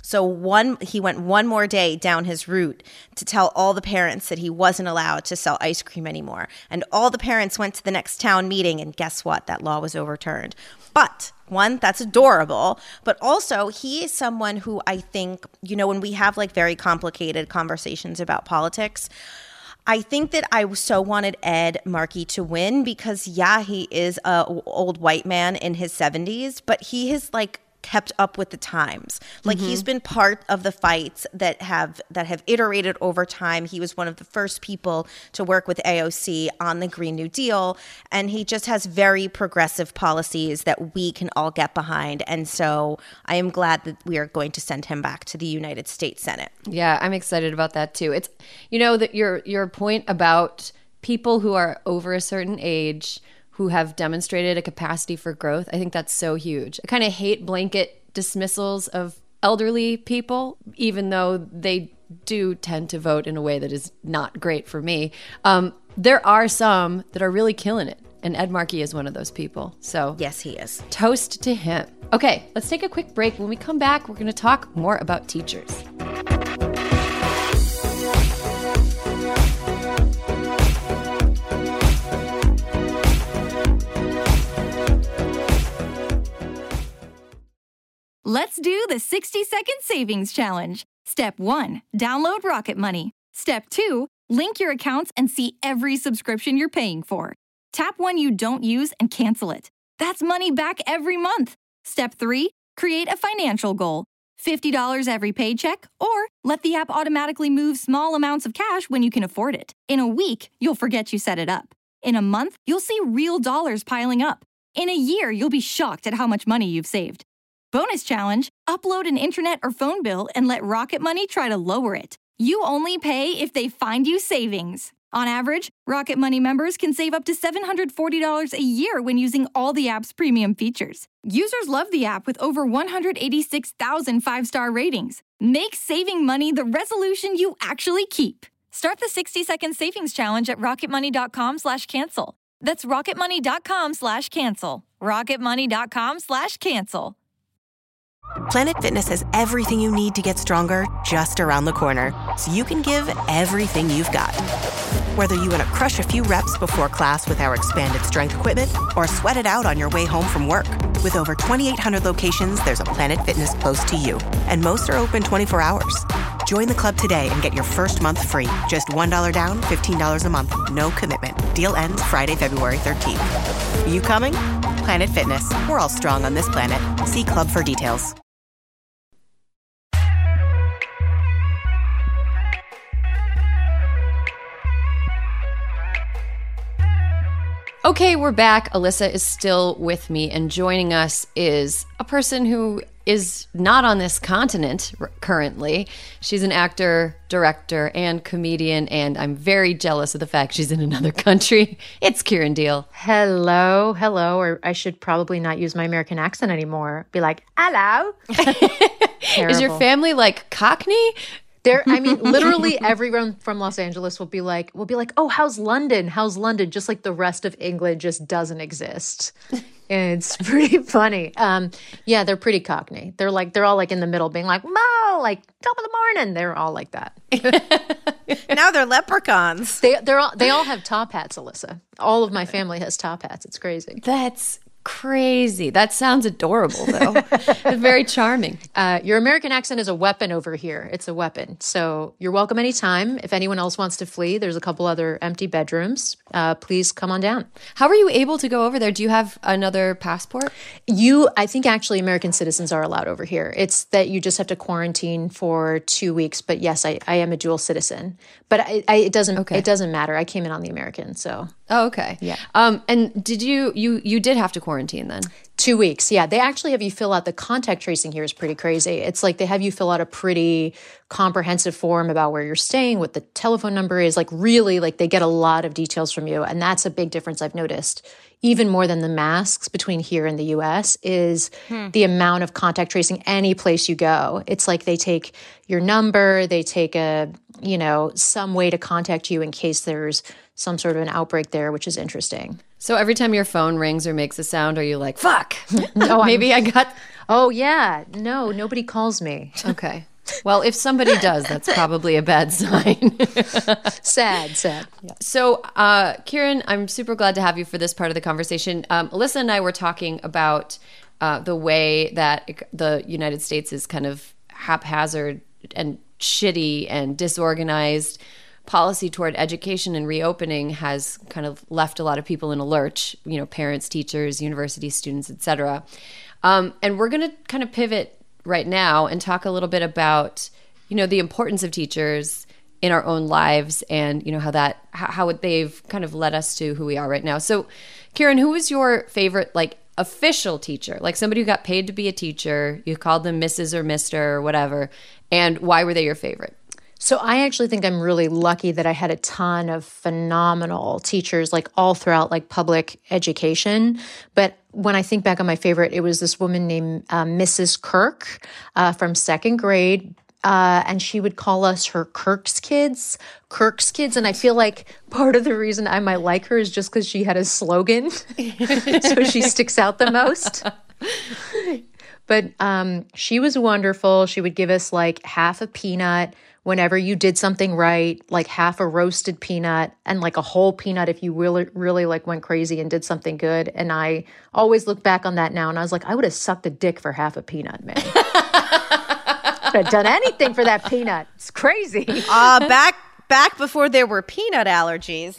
So he went one more day down his route to tell all the parents that he wasn't allowed to sell ice cream anymore. And all the parents went to the next town meeting, and guess what? That law was overturned. But one, that's adorable. But also, he is someone who I think, you know, when we have like very complicated conversations about politics, I think that I so wanted Ed Markey to win because, yeah, he is an old white man in his 70s, but he has like kept up with the times. Like he's been part of the fights that have iterated over time. He was one of the first people to work with AOC on the Green New Deal, and he just has very progressive policies that we can all get behind. And so I am glad that we are going to send him back to the United States Senate. Yeah, I'm excited about that too. It's, you know, that your point about people who are over a certain age who have demonstrated a capacity for growth, I think that's so huge. I kind of hate blanket dismissals of elderly people, even though they do tend to vote in a way that is not great for me. There are some that are really killing it, and Ed Markey is one of those people. So yes, he is. Toast to him. Okay, let's take a quick break. When we come back, we're going to talk more about teachers. Let's do the 60-second savings challenge. Step 1, download Rocket Money. Step 2, link your accounts and see every subscription you're paying for. Tap one you don't use and cancel it. That's money back every month. Step 3, create a financial goal. $50 every paycheck, or let the app automatically move small amounts of cash when you can afford it. In a week, you'll forget you set it up. In a month, you'll see real dollars piling up. In a year, you'll be shocked at how much money you've saved. Bonus challenge, upload an internet or phone bill and let Rocket Money try to lower it. You only pay if they find you savings. On average, Rocket Money members can save up to $740 a year when using all the app's premium features. Users love the app with over 186,000 five-star ratings. Make saving money the resolution you actually keep. Start the 60-second savings challenge at rocketmoney.com/cancel. That's rocketmoney.com/cancel. rocketmoney.com/cancel. Planet Fitness has everything you need to get stronger just around the corner, so you can give everything you've got. Whether you want to crush a few reps before class with our expanded strength equipment or sweat it out on your way home from work. With over 2,800 locations, there's a Planet Fitness close to you, and most are open 24 hours. Join the club today and get your first month free. Just $1 down, $15 a month. No commitment. Deal ends Friday, February 13th. You coming? Planet Fitness. We're all strong on this planet. See club for details. Okay, we're back. Alyssa is still with me, and joining us is a person who is not on this continent currently. She's an actor, director, and comedian, and I'm very jealous of the fact she's in another country. It's Kieran Deal. Hello, or I should probably not use my American accent anymore. Be like, hello. Is your family like Cockney? Literally everyone from Los Angeles will be like, oh, how's London? How's London? Just like the rest of England just doesn't exist. And it's pretty funny. Yeah, they're pretty Cockney. They're all like in the middle being like, Mo, like top of the morning. They're all like that. Now they're leprechauns. They all have top hats, Alyssa. All of my family has top hats. It's crazy. That's crazy. That sounds adorable, though. It's very charming. Your American accent is a weapon over here. It's a weapon. So you're welcome anytime. If anyone else wants to flee, there's a couple other empty bedrooms. Please come on down. How were you able to go over there? Do you have another passport? I think actually American citizens are allowed over here. It's that you just have to quarantine for 2 weeks. But yes, I am a dual citizen. But it doesn't matter. I came in on the American, so. Oh, okay. Yeah. And did you did have to quarantine then? 2 weeks, yeah. They actually have you fill out the contact tracing here is pretty crazy. It's like they have you fill out a pretty comprehensive form about where you're staying, what the telephone number is, like really like they get a lot of details from you. And that's a big difference I've noticed. Even more than the masks between here and the US is the amount of contact tracing any place you go. It's like they take your number, they take some way to contact you in case there's some sort of an outbreak there, which is interesting. So every time your phone rings or makes a sound, are you like, fuck, maybe I got... Oh, yeah. No, nobody calls me. Okay. Well, if somebody does, that's probably a bad sign. Sad. Yeah. So, Kieran, I'm super glad to have you for this part of the conversation. Alyssa and I were talking about the way that the United States is kind of haphazard and shitty and disorganized. Policy toward education and reopening has kind of left a lot of people in a lurch, parents, teachers, university students, et cetera. And we're going to kind of pivot right now and talk a little bit about, the importance of teachers in our own lives and, how they've kind of led us to who we are right now. So, Kieran, who was your favorite, official teacher? Like somebody who got paid to be a teacher, you called them Mrs. or Mr. or whatever, and why were they your favorite? So I actually think I'm really lucky that I had a ton of phenomenal teachers, all throughout public education. But when I think back on my favorite, it was this woman named Mrs. Kirk from second grade. And she would call us her Kirk's kids. And I feel like part of the reason I might like her is just because she had a slogan. So she sticks out the most. But she was wonderful. She would give us half a peanut whenever you did something right, half a roasted peanut and a whole peanut if you really went crazy and did something good. And I always look back on that now and I was like, I would have sucked a dick for half a peanut, man. I'd have done anything for that peanut. It's crazy. Back before there were peanut allergies.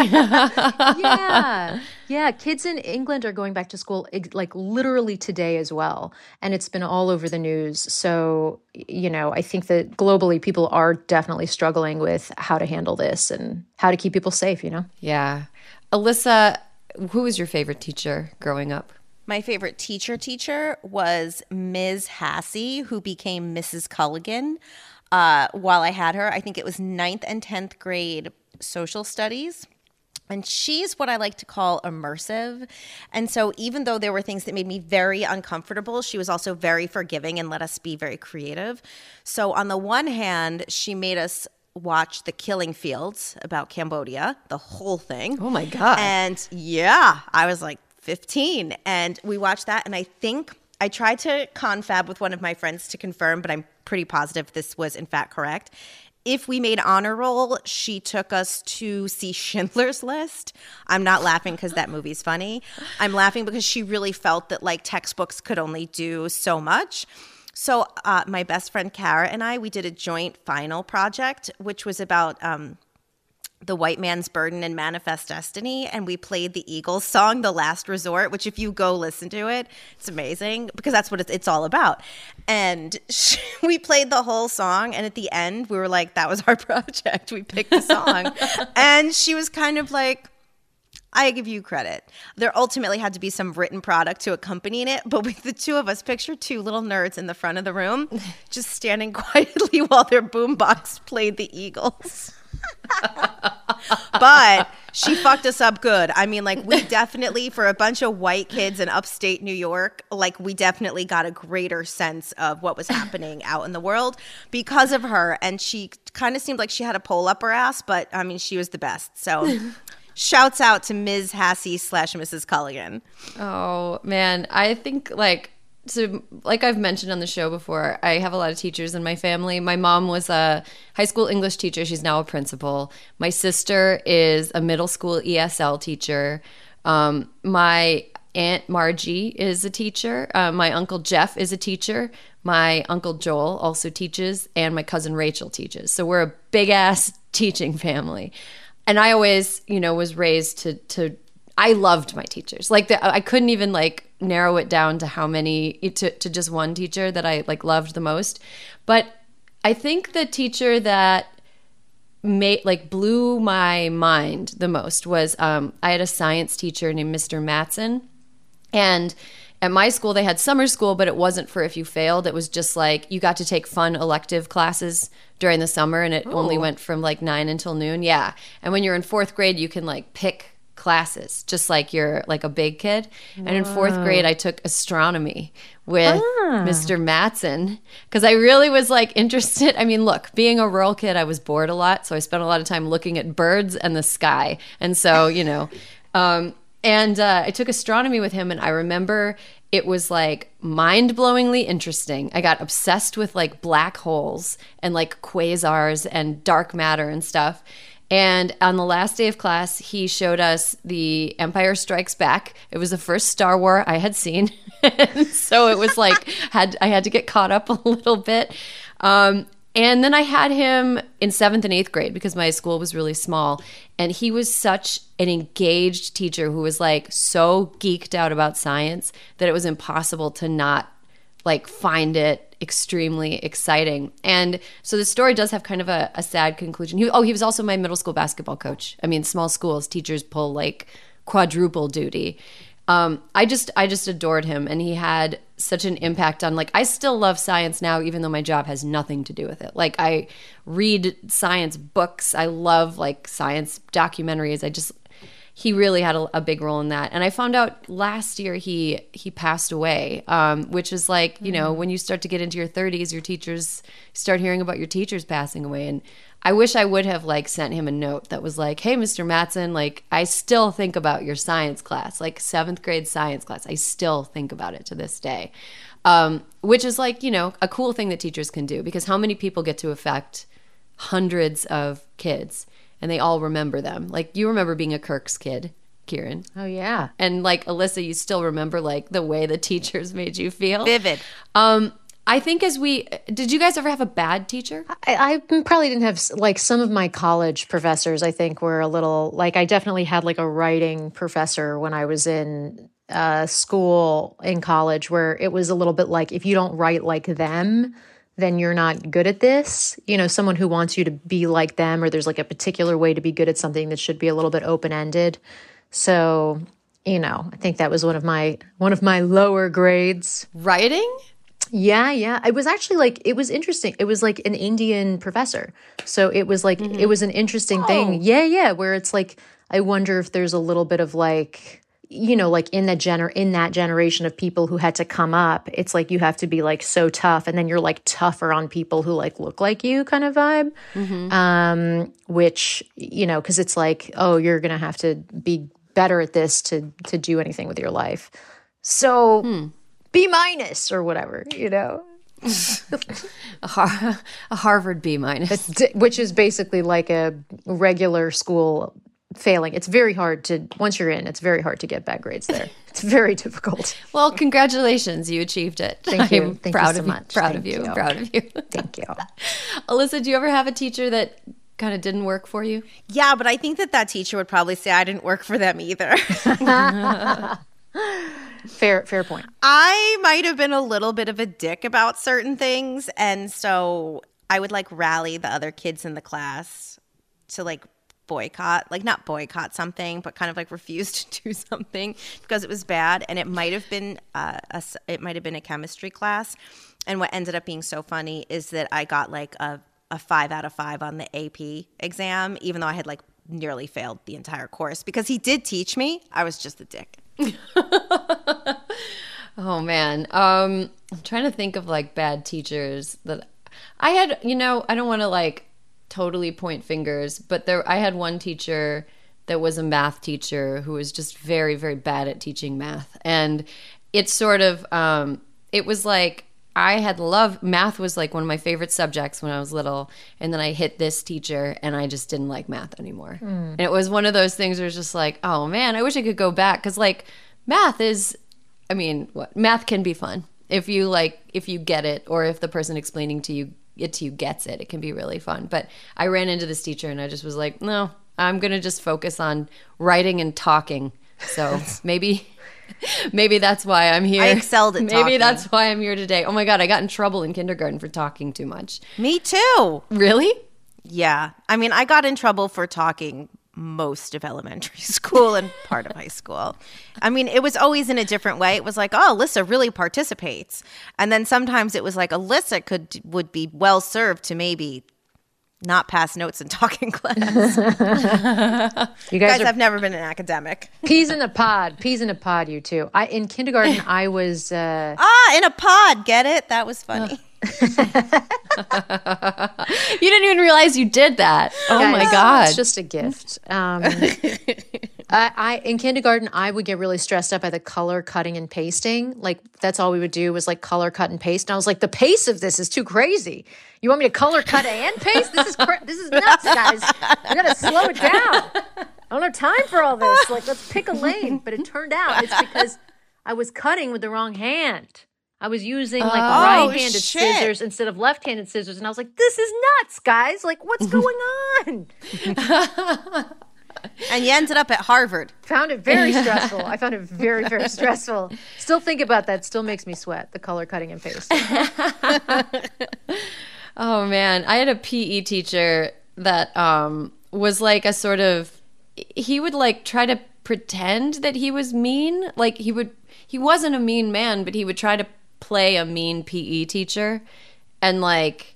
Yeah. Kids in England are going back to school literally today as well. And it's been all over the news. So, I think that globally people are definitely struggling with how to handle this and how to keep people safe, Yeah. Alyssa, who was your favorite teacher growing up? My favorite teacher was Ms. Hassey, who became Mrs. Culligan. While I had her, I think it was 9th and 10th grade social studies. And she's what I like to call immersive. And so even though there were things that made me very uncomfortable, she was also very forgiving and let us be very creative. So on the one hand, she made us watch The Killing Fields about Cambodia, the whole thing. Oh my God. And yeah, I was 15 and we watched that. And I think I tried to confab with one of my friends to confirm, but I'm pretty positive this was in fact correct. If we made honor roll, she took us to see Schindler's List. I'm not laughing because that movie's funny. I'm laughing because she really felt that textbooks could only do so much. So my best friend Kara and we did a joint final project, which was about The White Man's Burden and Manifest Destiny. And we played the Eagles song, The Last Resort, which if you go listen to it, it's amazing because that's what it's all about. And we played the whole song. And at the end, we were like, that was our project. We picked the song. And she was kind of like, I give you credit. There ultimately had to be some written product to accompany it, but with the two of us, picture two little nerds in the front of the room just standing quietly while their boombox played the Eagles. But she fucked us up good. I mean, like, we definitely, for a bunch of white kids in upstate New York, like, we definitely got a greater sense of what was happening out in the world because of her. And she kind of seemed like she had a pole up her ass, but I mean, she was the best. So shouts out to Ms. Hassey / Mrs. Culligan. Oh, man. I think, like I've mentioned on the show before, I have a lot of teachers in my family. My mom was a high school English teacher. She's now a principal. My sister is a middle school ESL teacher. My Aunt Margie is a teacher. My Uncle Jeff is a teacher. My Uncle Joel also teaches, and my cousin Rachel teaches. So we're a big-ass teaching family. And I always, was raised to I loved my teachers. Like, I couldn't even, like, narrow it down to how many, to just one teacher that I, like, loved the most. But I think the teacher that blew my mind the most was I had a science teacher named Mr. Matson. And at my school, they had summer school, but it wasn't for if you failed. It was just like you got to take fun elective classes during the summer, and it only went from like 9 until noon. Yeah. And when you're in 4th grade, you can like pick classes, just like you're like a big kid. And in 4th grade, I took astronomy with Mr. Matson because I really was like interested. I mean, look, being a rural kid, I was bored a lot. So I spent a lot of time looking at birds and the sky. And so, I took astronomy with him, and I remember it was like mind-blowingly interesting. I got obsessed with like black holes and like quasars and dark matter and stuff. And on the last day of class, he showed us The Empire Strikes Back. It was the first Star Wars I had seen. So it was like I had to get caught up a little bit. And then I had him in 7th and 8th grade because my school was really small. And he was such an engaged teacher who was like so geeked out about science that it was impossible to not like find it extremely exciting. And so the story does have kind of a sad conclusion. He was also my middle school basketball coach. I mean, small schools, teachers pull like quadruple duty. I just adored him, and he had such an impact on, like, I still love science now, even though my job has nothing to do with it. Like, I read science books. I love like science documentaries. He really had a big role in that. And I found out last year he passed away, which is like, when you start to get into your 30s, your teachers start hearing about your teachers passing away. And I wish I would have like sent him a note that was like, hey, Mr. Matson, like, I still think about your science class, like 7th grade science class. I still think about it to this day, which is like, a cool thing that teachers can do, because how many people get to affect hundreds of kids? And they all remember them. Like, you remember being a Kirk's kid, Kieran. Oh, yeah. And, like, Alyssa, you still remember, like, the way the teachers made you feel. Vivid. I think did you guys ever have a bad teacher? I probably didn't have, like, some of my college professors, I think, were a little, like, I definitely had, like, a writing professor when I was in school in college, where it was a little bit like, if you don't write like them, then you're not good at this. Someone who wants you to be like them, or there's like a particular way to be good at something that should be a little bit open-ended. So, I think that was one of my lower grades. Writing? Yeah. It was actually like, it was interesting. It was like an Indian professor. So it was like, it was an interesting thing. Yeah. Where it's like, I wonder if there's a little bit of like, like in that generation of people who had to come up, it's like you have to be like so tough, and then you're like tougher on people who like look like you kind of vibe. Which, because it's like, oh, you're going to have to be better at this to do anything with your life. So B- or whatever, a Harvard B-, which is basically like a regular school failing. It's very hard once you're in, it's very hard to get bad grades there. It's very difficult. Well, congratulations. You achieved it. Thank you. I'm Thank proud you so of much. Proud of you. Proud of you. Thank you. Alyssa, do you ever have a teacher that kind of didn't work for you? Yeah, but I think that teacher would probably say I didn't work for them either. Fair point. I might have been a little bit of a dick about certain things, and so I would like rally the other kids in the class to like boycott, like not boycott something, but kind of like refuse to do something because it was bad. And it might have been a chemistry class. And what ended up being so funny is that I got like a 5 out of 5 on the AP exam, even though I had like nearly failed the entire course because he did teach me. I was just a dick. Oh man. I'm trying to think of like bad teachers that I had, I don't want to like totally point fingers, but I had one teacher that was a math teacher who was just very, very bad at teaching math. And it's sort of, it was like, I had loved math was like one of my favorite subjects when I was little, and then I hit this teacher and I just didn't like math anymore. And it was one of those things where it's just like, oh man, I wish I could go back, because like math math can be fun if you get it, or if the person explaining to you gets it. It can be really fun. But I ran into this teacher and I just was like, no, I'm gonna just focus on writing and talking. So maybe that's why I'm here. I excelled at talking. Maybe that's why I'm here today. Oh my God, I got in trouble in kindergarten for talking too much. Me too. Really? Yeah. I mean, I got in trouble for talking most of elementary school and part of high school. I mean, it was always in a different way. It was like, oh, Alyssa really participates. And then sometimes it was like Alyssa would be well served to maybe not pass notes in talking class. You guys have never been an academic. Peas in a pod, you two. In kindergarten, I was... in a pod, get it? That was funny. You didn't even realize you did that. Oh Guys, my God. It's just a gift. In kindergarten, I would get really stressed out by the color cutting and pasting. Like, that's all we would do was like color cut and paste. And I was like, the pace of this is too crazy. You want me to color cut and paste? This is nuts, guys. I gotta slow it down. I don't have time for all this. Like, let's pick a lane. But it turned out it's because I was cutting with the wrong hand. I was using like right-handed scissors instead of left-handed scissors. And I was like, this is nuts, guys. Like, what's going on? And you ended up at Harvard. Found it very stressful. I found it very, very stressful. Still think about that. Still makes me sweat, the color cutting and pasting. Oh, man. I had a PE teacher that was like a sort of, he would like try to pretend that he was mean. Like he wasn't a mean man, but he would try to play a mean PE teacher and like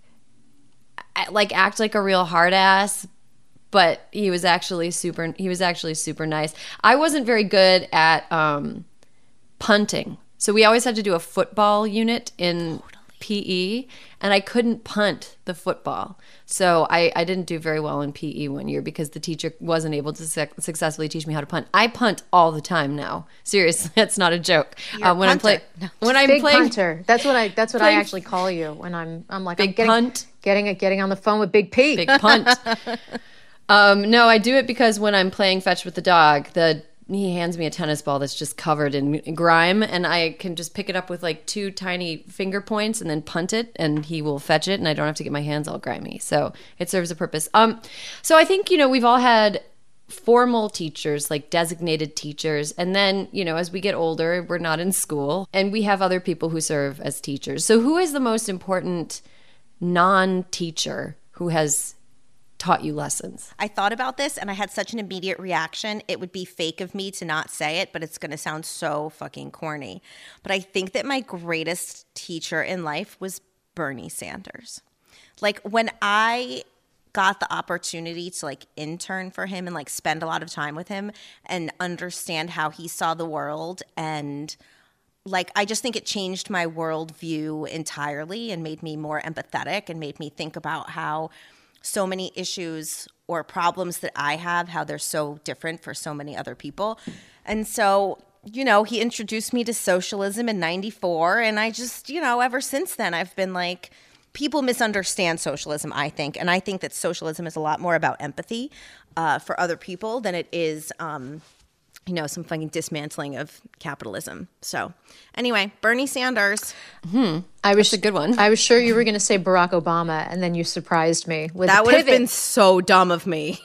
act like a real hard ass, but he was actually super nice. I wasn't very good at punting. So we always had to do a football unit in PE, and I couldn't punt the football. So I didn't do very well in PE one year because the teacher wasn't able to successfully teach me how to punt. I punt all the time now. Seriously, that's not a joke. When I'm playing punter. That's what I actually call you when I'm like big punt. Getting on the phone with Big P. Big punt. No, I do it because when I'm playing fetch with the dog, he hands me a tennis ball that's just covered in grime, and I can just pick it up with like 2 tiny finger points and then punt it, and he will fetch it, and I don't have to get my hands all grimy. So it serves a purpose. So I think, we've all had formal teachers, like designated teachers, and then, as we get older, we're not in school, and we have other people who serve as teachers. So who is the most important non-teacher who has taught you lessons? I thought about this and I had such an immediate reaction. It would be fake of me to not say it, but it's going to sound so fucking corny. But I think that my greatest teacher in life was Bernie Sanders. Like, when I got the opportunity to like intern for him and like spend a lot of time with him and understand how he saw the world, and like, I just think it changed my worldview entirely and made me more empathetic and made me think about how so many issues or problems that I have, how they're so different for so many other people. And so, he introduced me to socialism in 94. And I just, ever since then, I've been like, people misunderstand socialism, I think. And I think that socialism is a lot more about empathy for other people than it is, some fucking dismantling of capitalism. So anyway, Bernie Sanders. That's a good one. I was sure you were going to say Barack Obama, and then you surprised me with that. A would have been so dumb of me.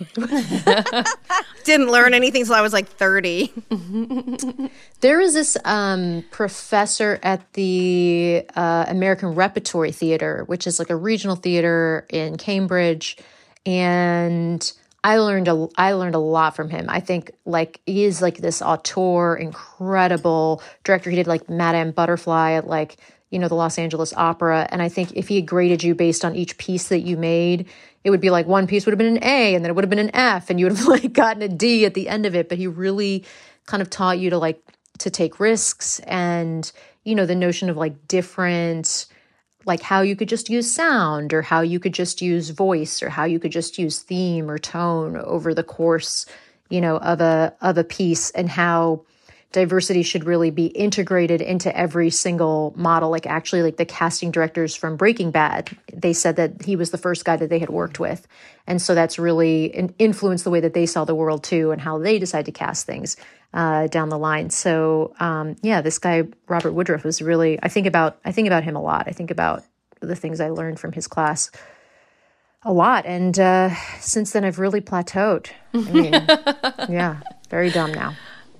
Didn't learn anything until I was like 30. There was this professor at the American Repertory Theater, which is like a regional theater in Cambridge, and I learned a lot from him. I think like he is like this auteur, incredible director. He did like Madame Butterfly at like, you know, the Los Angeles Opera. And I think if he had graded you based on each piece that you made, it would be like one piece would have been an A and then it would have been an F and you would have like gotten a D at the end of it. But he really kind of taught you to take risks and, you know, the notion of like different, like how you could just use sound or how you could just use voice or how you could just use theme or tone over the course, you know, of a piece, and how diversity should really be integrated into every single model. Like actually like the casting directors from Breaking Bad, they said that he was the first guy that they had worked with. And so that's really influenced the way that they saw the world too and how they decide to cast things down the line. So this guy, Robert Woodruff, was really, I think about him a lot. I think about the things I learned from his class a lot. And since then I've really plateaued. I mean, yeah, very dumb now.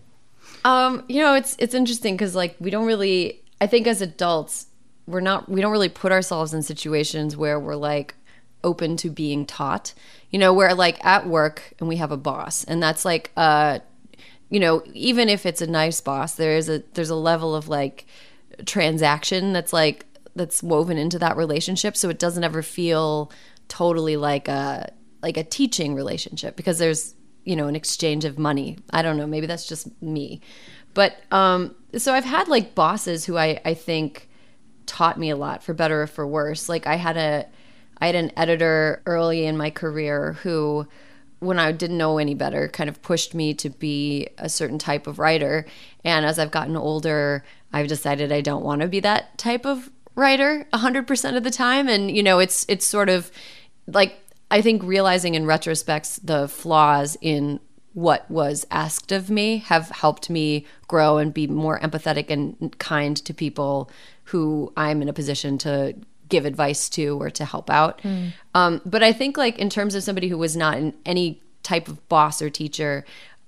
You know, it's interesting because like we don't really, I think as adults, we don't really put ourselves in situations where we're like open to being taught, you know, where like at work and we have a boss and that's like, you know, even if it's a nice boss, there's a level of like transaction that's woven into that relationship. So it doesn't ever feel totally like a teaching relationship because there's, you know, an exchange of money. I don't know. Maybe that's just me. But so I've had like bosses who I think taught me a lot, for better or for worse. Like I had an editor early in my career who, when I didn't know any better, kind of pushed me to be a certain type of writer. And as I've gotten older, I've decided I don't want to be that type of writer 100% of the time. And, you know, it's sort of like, I think realizing in retrospect the flaws in what was asked of me have helped me grow and be more empathetic and kind to people who I'm in a position to give advice to or to help out. But I think like in terms of somebody who was not in any type of boss or teacher,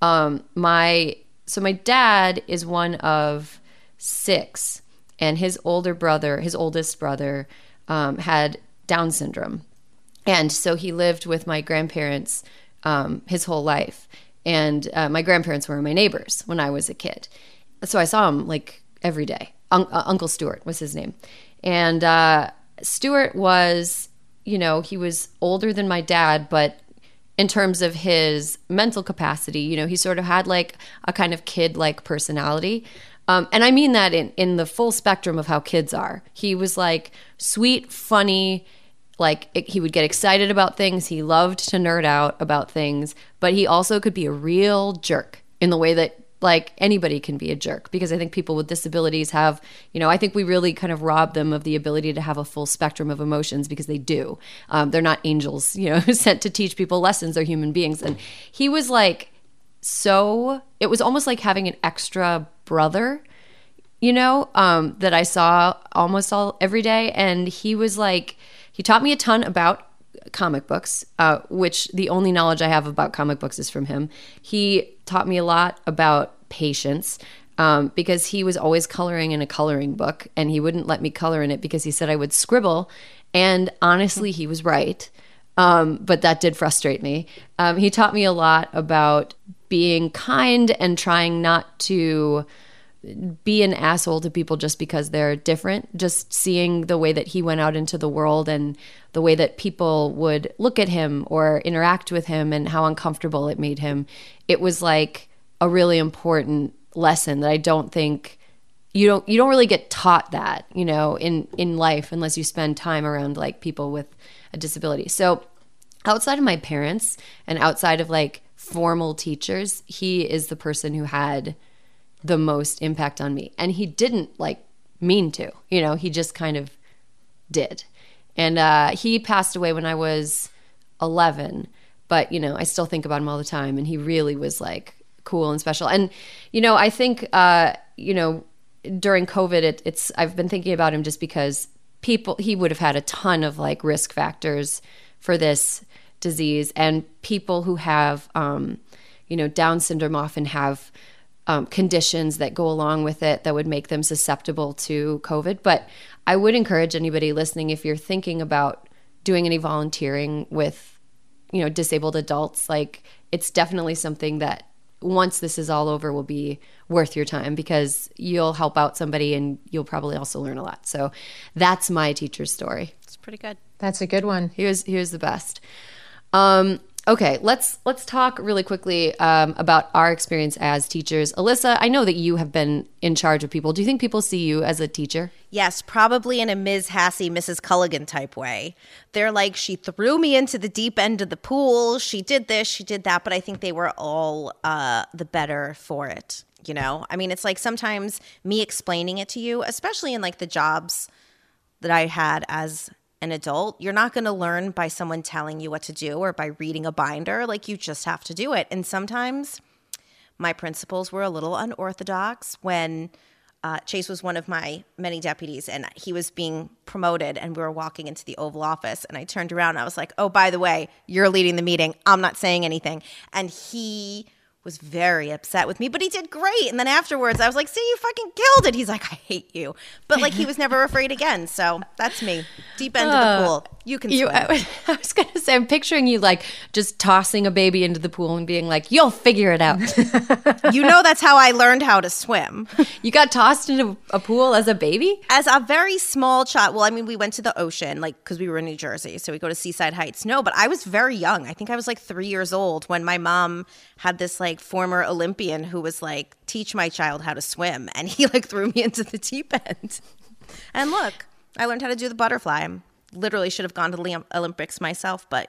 my dad is one of 6 and his oldest brother had Down syndrome. And so he lived with my grandparents his whole life. And my grandparents were my neighbors when I was a kid. So I saw him like every day. Uncle Stuart was his name. And Stuart was, you know, he was older than my dad, but in terms of his mental capacity, you know, he sort of had like a kind of kid-like personality. And I mean that in the full spectrum of how kids are. He was like sweet, funny, like he would get excited about things. He loved to nerd out about things, but he also could be a real jerk in the way that like anybody can be a jerk, because I think people with disabilities have, you know, I think we really kind of rob them of the ability to have a full spectrum of emotions because they do. They're not angels, you know, sent to teach people lessons. They're human beings. And he was like, it was almost like having an extra brother, you know, that I saw almost every day. And he was like, he taught me a ton about comic books, which the only knowledge I have about comic books is from him. He taught me a lot about patience because he was always coloring in a coloring book and he wouldn't let me color in it because he said I would scribble. And honestly, he was right. But that did frustrate me. He taught me a lot about being kind and trying not to be an asshole to people just because they're different. Just seeing the way that he went out into the world and the way that people would look at him or interact with him and how uncomfortable it made him. It was like a really important lesson that I don't think you don't really get taught that, you know, in life unless you spend time around like people with a disability. So outside of my parents and outside of like formal teachers, he is the person who had the most impact on me. And he didn't like mean to, you know, he just kind of did. And he passed away when I was 11, but, you know, I still think about him all the time. And he really was like cool and special. And, you know, I think, you know, during COVID, I've been thinking about him just because he would have had a ton of like risk factors for this disease, and people who have, you know, Down syndrome often have conditions that go along with it that would make them susceptible to COVID. But I would encourage anybody listening, if you're thinking about doing any volunteering with disabled adults, like it's definitely something that once this is all over will be worth your time, because you'll help out somebody and you'll probably also learn a lot. So that's my teacher's story. It's pretty good. That's a good one. He was the best. Okay, let's talk really quickly about our experience as teachers. Alyssa, I know that you have been in charge of people. Do you think people see you as a teacher? Yes, probably in a Ms. Hassey, Mrs. Culligan type way. They're like, she threw me into the deep end of the pool. She did this, she did that. But I think they were all the better for it. I mean, it's like sometimes me explaining it to you, especially in like the jobs that I had as an adult, you're not going to learn by someone telling you what to do or by reading a binder. Like, you just have to do it. And sometimes my principals were a little unorthodox. When Chase was one of my many deputies and he was being promoted and we were walking into the Oval Office, and I turned around and I was like, oh, by the way, you're leading the meeting. I'm not saying anything. And he was very upset with me, but he did great. And then afterwards I was like, see, you fucking killed it. He's like, I hate you. But like, he was never afraid again. So that's me. Deep end of the pool. You can swim. I was going to say, I'm picturing you like just tossing a baby into the pool and being like, you'll figure it out. That's how I learned how to swim. You got tossed into a pool as a baby? As a very small child. Well, I mean, we went to the ocean, like, because we were in New Jersey. So we go to Seaside Heights. No, but I was very young. I think I was like 3 years old when my mom had this like former Olympian who was like, teach my child how to swim. And he like threw me into the deep end. And look, I learned how to do the butterfly. I literally should have gone to the Olympics myself, but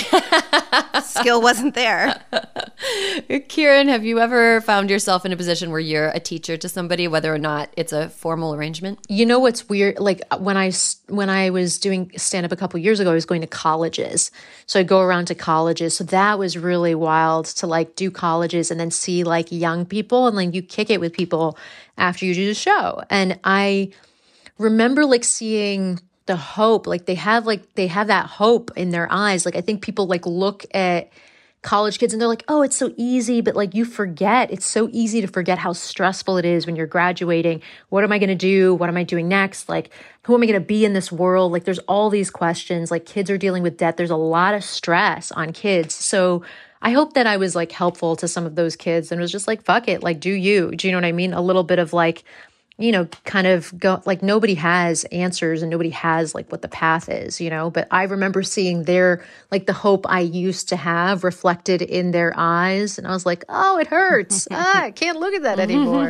skill wasn't there. Kieran, have you ever found yourself in a position where you're a teacher to somebody, whether or not it's a formal arrangement? You know what's weird? Like when I was doing stand-up a couple years ago, I was going to colleges. So I'd go around to colleges. So that was really wild to like do colleges and then see like young people, and like you kick it with people after you do the show. And I remember like seeing the hope, like they have that hope in their eyes. Like I think people like look at college kids and they're like, oh, it's so easy. But like you forget, it's so easy to forget how stressful it is when you're graduating. What am I going to do? What am I doing next? Like, who am I going to be in this world? Like there's all these questions, like kids are dealing with debt. There's a lot of stress on kids. So I hope that I was like helpful to some of those kids and was just like, fuck it, like do you know what I mean? A little bit of like, kind of go like nobody has answers and nobody has like what the path is, but I remember seeing their like the hope I used to have reflected in their eyes. And I was like, oh, it hurts. I can't look at that anymore.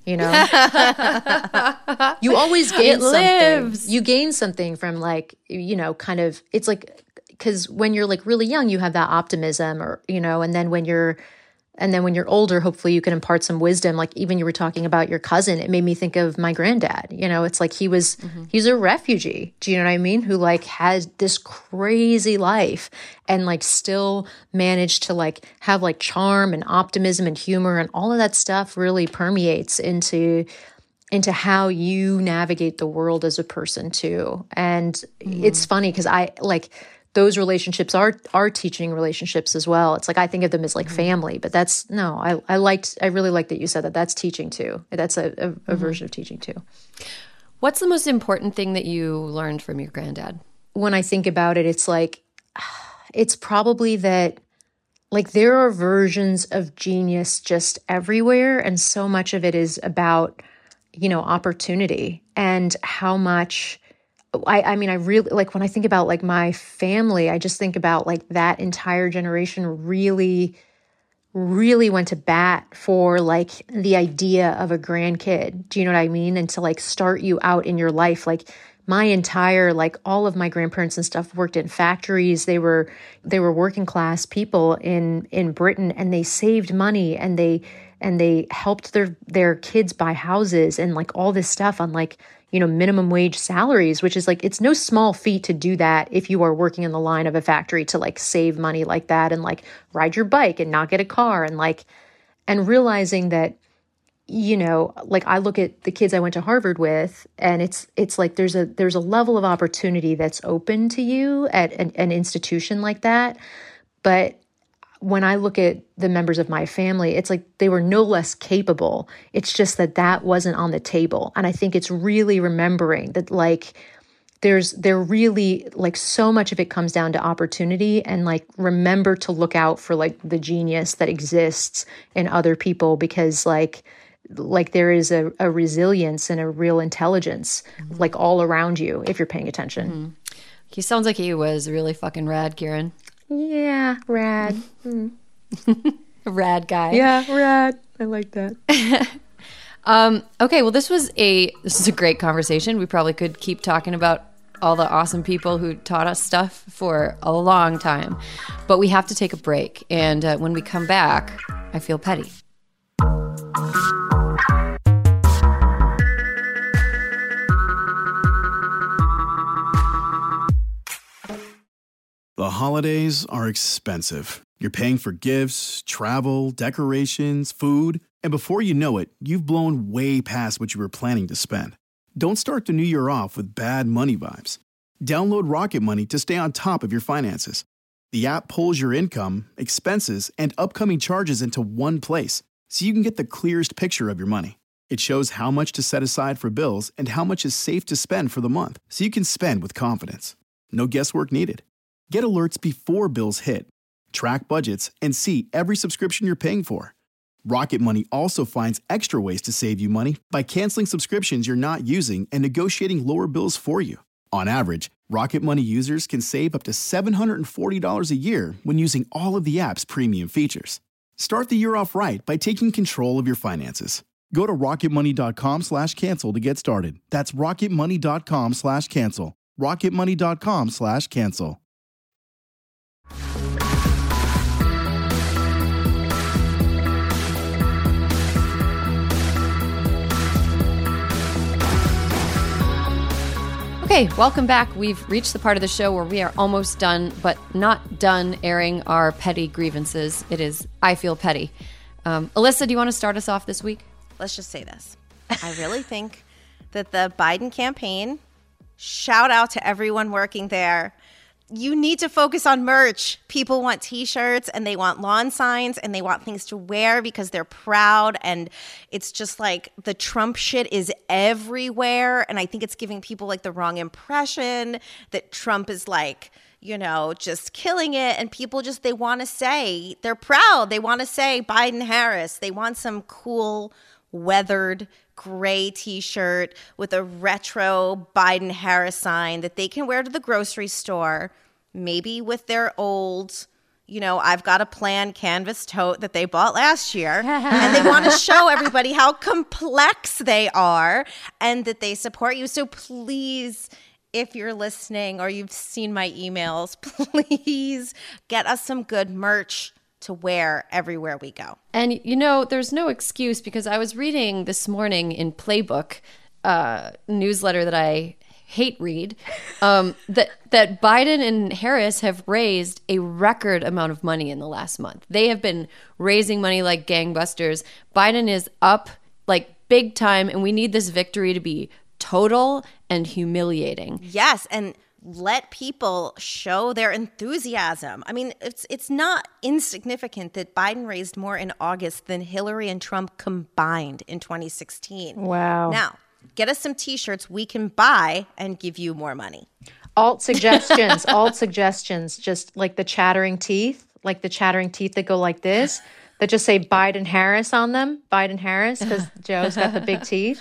You always gain something. You gain something from like, kind of, it's like, because when you're like really young, you have that optimism or, and then when you're older, hopefully you can impart some wisdom. Like even you were talking about your cousin, it made me think of my granddad. It's like he's a refugee. Do you know what I mean? Who like had this crazy life and like still managed to like have like charm and optimism and humor, and all of that stuff really permeates into how you navigate the world as a person too. And it's funny because I like those relationships are teaching relationships as well. It's like I think of them as like family, but I really like that you said that. That's teaching too. That's a version of teaching too. What's the most important thing that you learned from your granddad? When I think about it, it's like it's probably that like there are versions of genius just everywhere, and so much of it is about opportunity and how much. I mean, I really, like when I think about like my family, I just think about like that entire generation really, really went to bat for like the idea of a grandkid. Do you know what I mean? And to like start you out in your life. Like my entire, like all of my grandparents and stuff worked in factories. They were working class people in Britain, and they saved money and they helped their kids buy houses and like all this stuff on like, minimum wage salaries, which is like, it's no small feat to do that if you are working in the line of a factory to like save money like that and like ride your bike and not get a car and realizing that, like I look at the kids I went to Harvard with, and it's like there's a level of opportunity that's open to you at an institution like that. But when I look at the members of my family, it's like they were no less capable. It's just that wasn't on the table. And I think it's really remembering that like there really, like, so much of it comes down to opportunity, and like, remember to look out for like the genius that exists in other people, because like there is a resilience and a real intelligence like all around you if you're paying attention. Mm-hmm. He sounds like he was really fucking rad, Kieran. Yeah, rad. Rad guy. Yeah, rad. I like that. Okay, well, this is a great conversation. We probably could keep talking about all the awesome people who taught us stuff for a long time, but we have to take a break. And when we come back, I feel petty. The holidays are expensive. You're paying for gifts, travel, decorations, food, and before you know it, you've blown way past what you were planning to spend. Don't start the new year off with bad money vibes. Download Rocket Money to stay on top of your finances. The app pulls your income, expenses, and upcoming charges into one place, so you can get the clearest picture of your money. It shows how much to set aside for bills and how much is safe to spend for the month, so you can spend with confidence. No guesswork needed. Get alerts before bills hit. Track budgets and see every subscription you're paying for. Rocket Money also finds extra ways to save you money by canceling subscriptions you're not using and negotiating lower bills for you. On average, Rocket Money users can save up to $740 a year when using all of the app's premium features. Start the year off right by taking control of your finances. Go to rocketmoney.com/cancel to get started. That's rocketmoney.com/cancel. rocketmoney.com/cancel. Okay, welcome back. We've reached the part of the show where we are almost done, but not done airing our petty grievances. It is I Feel Petty. Alyssa, do you want to start us off this week? Let's just say this. I really think that the Biden campaign, shout out to everyone working there, you need to focus on merch. People want t-shirts and they want lawn signs and they want things to wear because they're proud. And it's just like the Trump shit is everywhere. And I think it's giving people like the wrong impression that Trump is like, you know, just killing it. And people just, they want to say they're proud. They want to say Biden Harris. They want some cool weathered gray t-shirt with a retro Biden Harris sign that they can wear to the grocery store, maybe with their old, you know, I've got a plan canvas tote that they bought last year. And they want to show everybody how complex they are and that they support you. So please, if you're listening or you've seen my emails, please get us some good merch to wear everywhere we go. And, you know, there's no excuse, because I was reading this morning in Playbook, newsletter that I hate read, that Biden and Harris have raised a record amount of money in the last month. They have been raising money like gangbusters. Biden is up like big time, and we need this victory to be total and humiliating. Yes, and let people show their enthusiasm. I mean, it's not insignificant that Biden raised more in August than Hillary and Trump combined in 2016. Wow. Now, get us some t-shirts we can buy and give you more money. Alt suggestions, just like the chattering teeth that go like this, that just say Biden Harris on them, Biden Harris, because Joe's got the big teeth.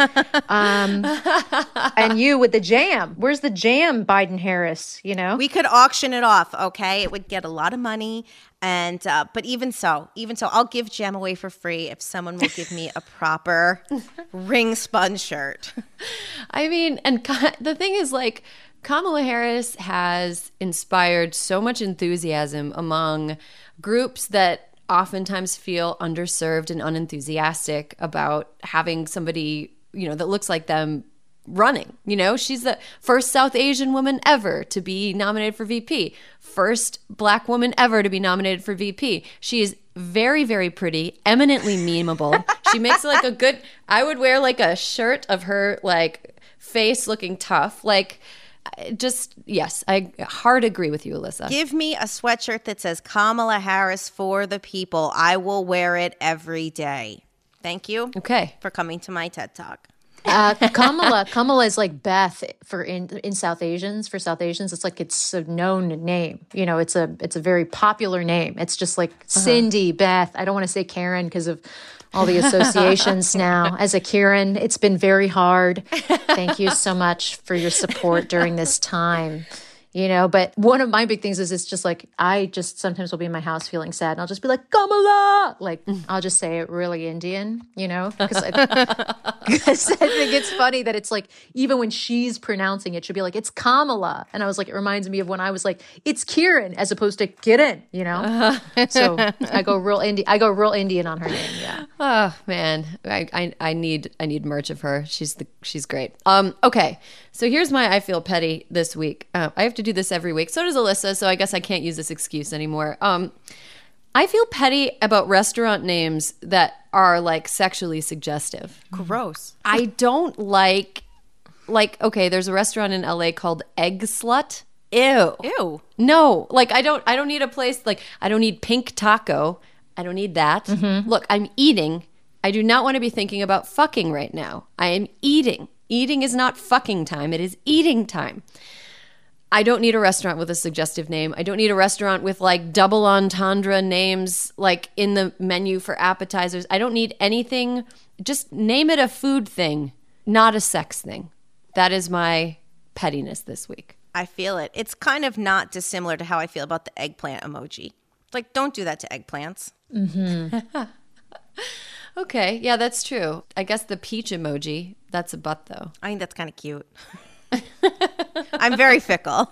And you with the jam. Where's the jam, Biden Harris, you know? We could auction it off, okay? It would get a lot of money. And but even so, I'll give jam away for free if someone will give me a proper ring spun shirt. I mean, and the thing is, like, Kamala Harris has inspired so much enthusiasm among groups that oftentimes feel underserved and unenthusiastic about having somebody, you know, that looks like them running. You know, she's the first South Asian woman ever to be nominated for VP, first Black woman ever to be nominated for VP. She is very, very pretty, eminently memeable. She makes like a good, I would wear like a shirt of her like face looking tough. Like, just, yes, I hard agree with you, Alyssa. Give me a sweatshirt that says Kamala Harris for the people. I will wear it every day. Thank you. Okay. For coming to my TED Talk. Kamala is like Beth for in South Asians. For South Asians, it's like it's a known name. You know, it's a very popular name. It's just like Cindy, Beth. I don't want to say Karen because of all the associations now. As a Karen, it's been very hard. Thank you so much for your support during this time. You know, but one of my big things is it's just like, I just sometimes will be in my house feeling sad and I'll just be like, Kamala! Like, I'll just say it really Indian, you know, because I think it's funny that it's like, even when she's pronouncing it, she'll be like, it's Kamala. And I was like, it reminds me of when I was like, it's Kieran as opposed to Kiran, you know? So I go real Indian on her name, yeah. Oh, man. I need merch of her. She's great. Okay. So here's my I feel petty this week. I have to do this every week. So does Alyssa, so I guess I can't use this excuse anymore. I feel petty about restaurant names that are like sexually suggestive. Gross. I don't like, okay, there's a restaurant in LA called Egg Slut. Ew. No, like I don't need a place, like I don't need Pink Taco. I don't need that. Mm-hmm. Look, I'm eating. I do not want to be thinking about fucking right now. I am eating. Eating is not fucking time. It is eating time. I don't need a restaurant with a suggestive name. I don't need a restaurant with like double entendre names like in the menu for appetizers. I don't need anything. Just name it a food thing, not a sex thing. That is my pettiness this week. I feel it. It's kind of not dissimilar to how I feel about the eggplant emoji. Like, don't do that to eggplants. Mm-hmm. Okay, yeah, that's true. I guess the peach emoji, that's a butt though. I think that's kind of cute. I'm very fickle.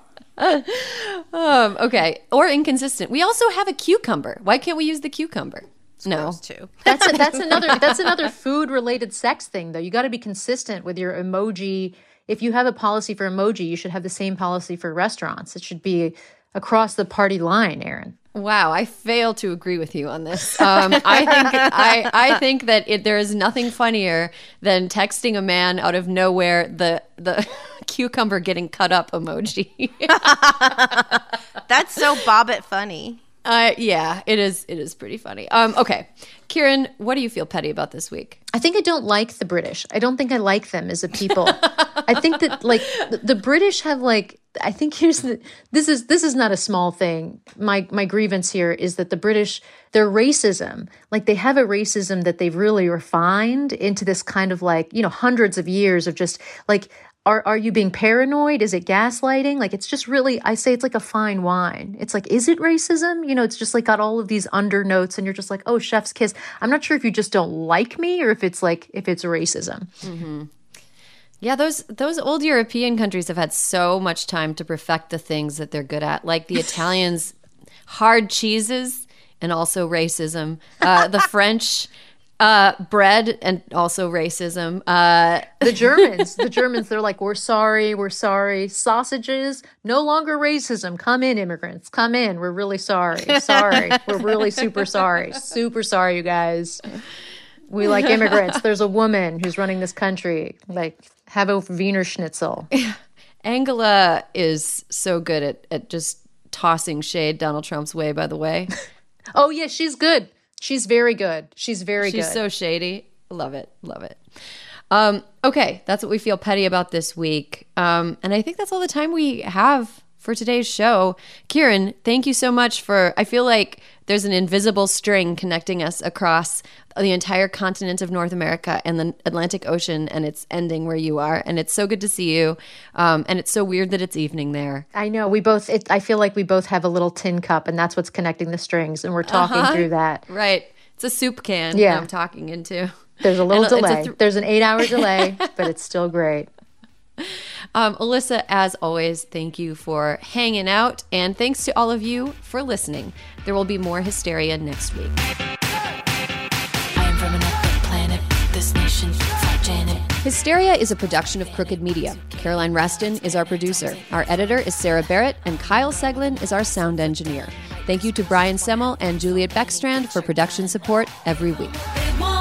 Okay, or inconsistent. We also have a cucumber. Why can't we use the cucumber? No, too. That's another food related sex thing though. You got to be consistent with your emoji. If you have a policy for emoji, you should have the same policy for restaurants. It should be across the party line, Erin. Wow, I fail to agree with you on this. I think that there is nothing funnier than texting a man out of nowhere the cucumber getting cut up emoji. That's so Bobbit funny. Yeah, it is pretty funny. Okay, Kieran, what do you feel petty about this week? I think I don't like the British. I don't think I like them as a people. I think that like the British have like, I think this is not a small thing. My grievance here is that the British, their racism, like they have a racism that they've really refined into this kind of like, you know, hundreds of years of just like, are you being paranoid? Is it gaslighting? Like, it's just really, I say it's like a fine wine. It's like, is it racism? You know, it's just like got all of these undernotes and you're just like, oh, chef's kiss. I'm not sure if you just don't like me or if it's racism. Mm-hmm. Yeah, those old European countries have had so much time to perfect the things that they're good at. Like the Italians, hard cheeses and also racism. The French, bread and also racism. The Germans, they're like, we're sorry. Sausages, no longer racism. Come in, immigrants. Come in. We're really sorry. We're really super sorry. Super sorry, you guys. We like immigrants. There's a woman who's running this country. Like, have a Wiener Schnitzel. Angela is so good at just tossing shade Donald Trump's way, by the way. Oh, yeah, she's good. She's very good. She's good. She's so shady. Love it. Okay, that's what we feel petty about this week. And I think that's all the time we have for today's show. Kieran, thank you so much I feel like there's an invisible string connecting us across the entire continent of North America and the Atlantic Ocean, and it's ending where you are. And it's so good to see you. And it's so weird that it's evening there. I know. I feel like we both have a little tin cup, and that's what's connecting the strings, and we're talking through that. Right. It's a soup can I'm talking into. There's a little delay. There's an 8-hour delay, but it's still great. Alyssa, as always, thank you for hanging out, and thanks to all of you for listening. There will be more Hysteria next week. I am from another planet. This nation, fuck Janet. Hysteria is a production of Crooked Media. Caroline Reston is our producer. Our editor is Sarah Barrett, and Kyle Seglin is our sound engineer. Thank you to Brian Semmel and Juliet Beckstrand for production support every week.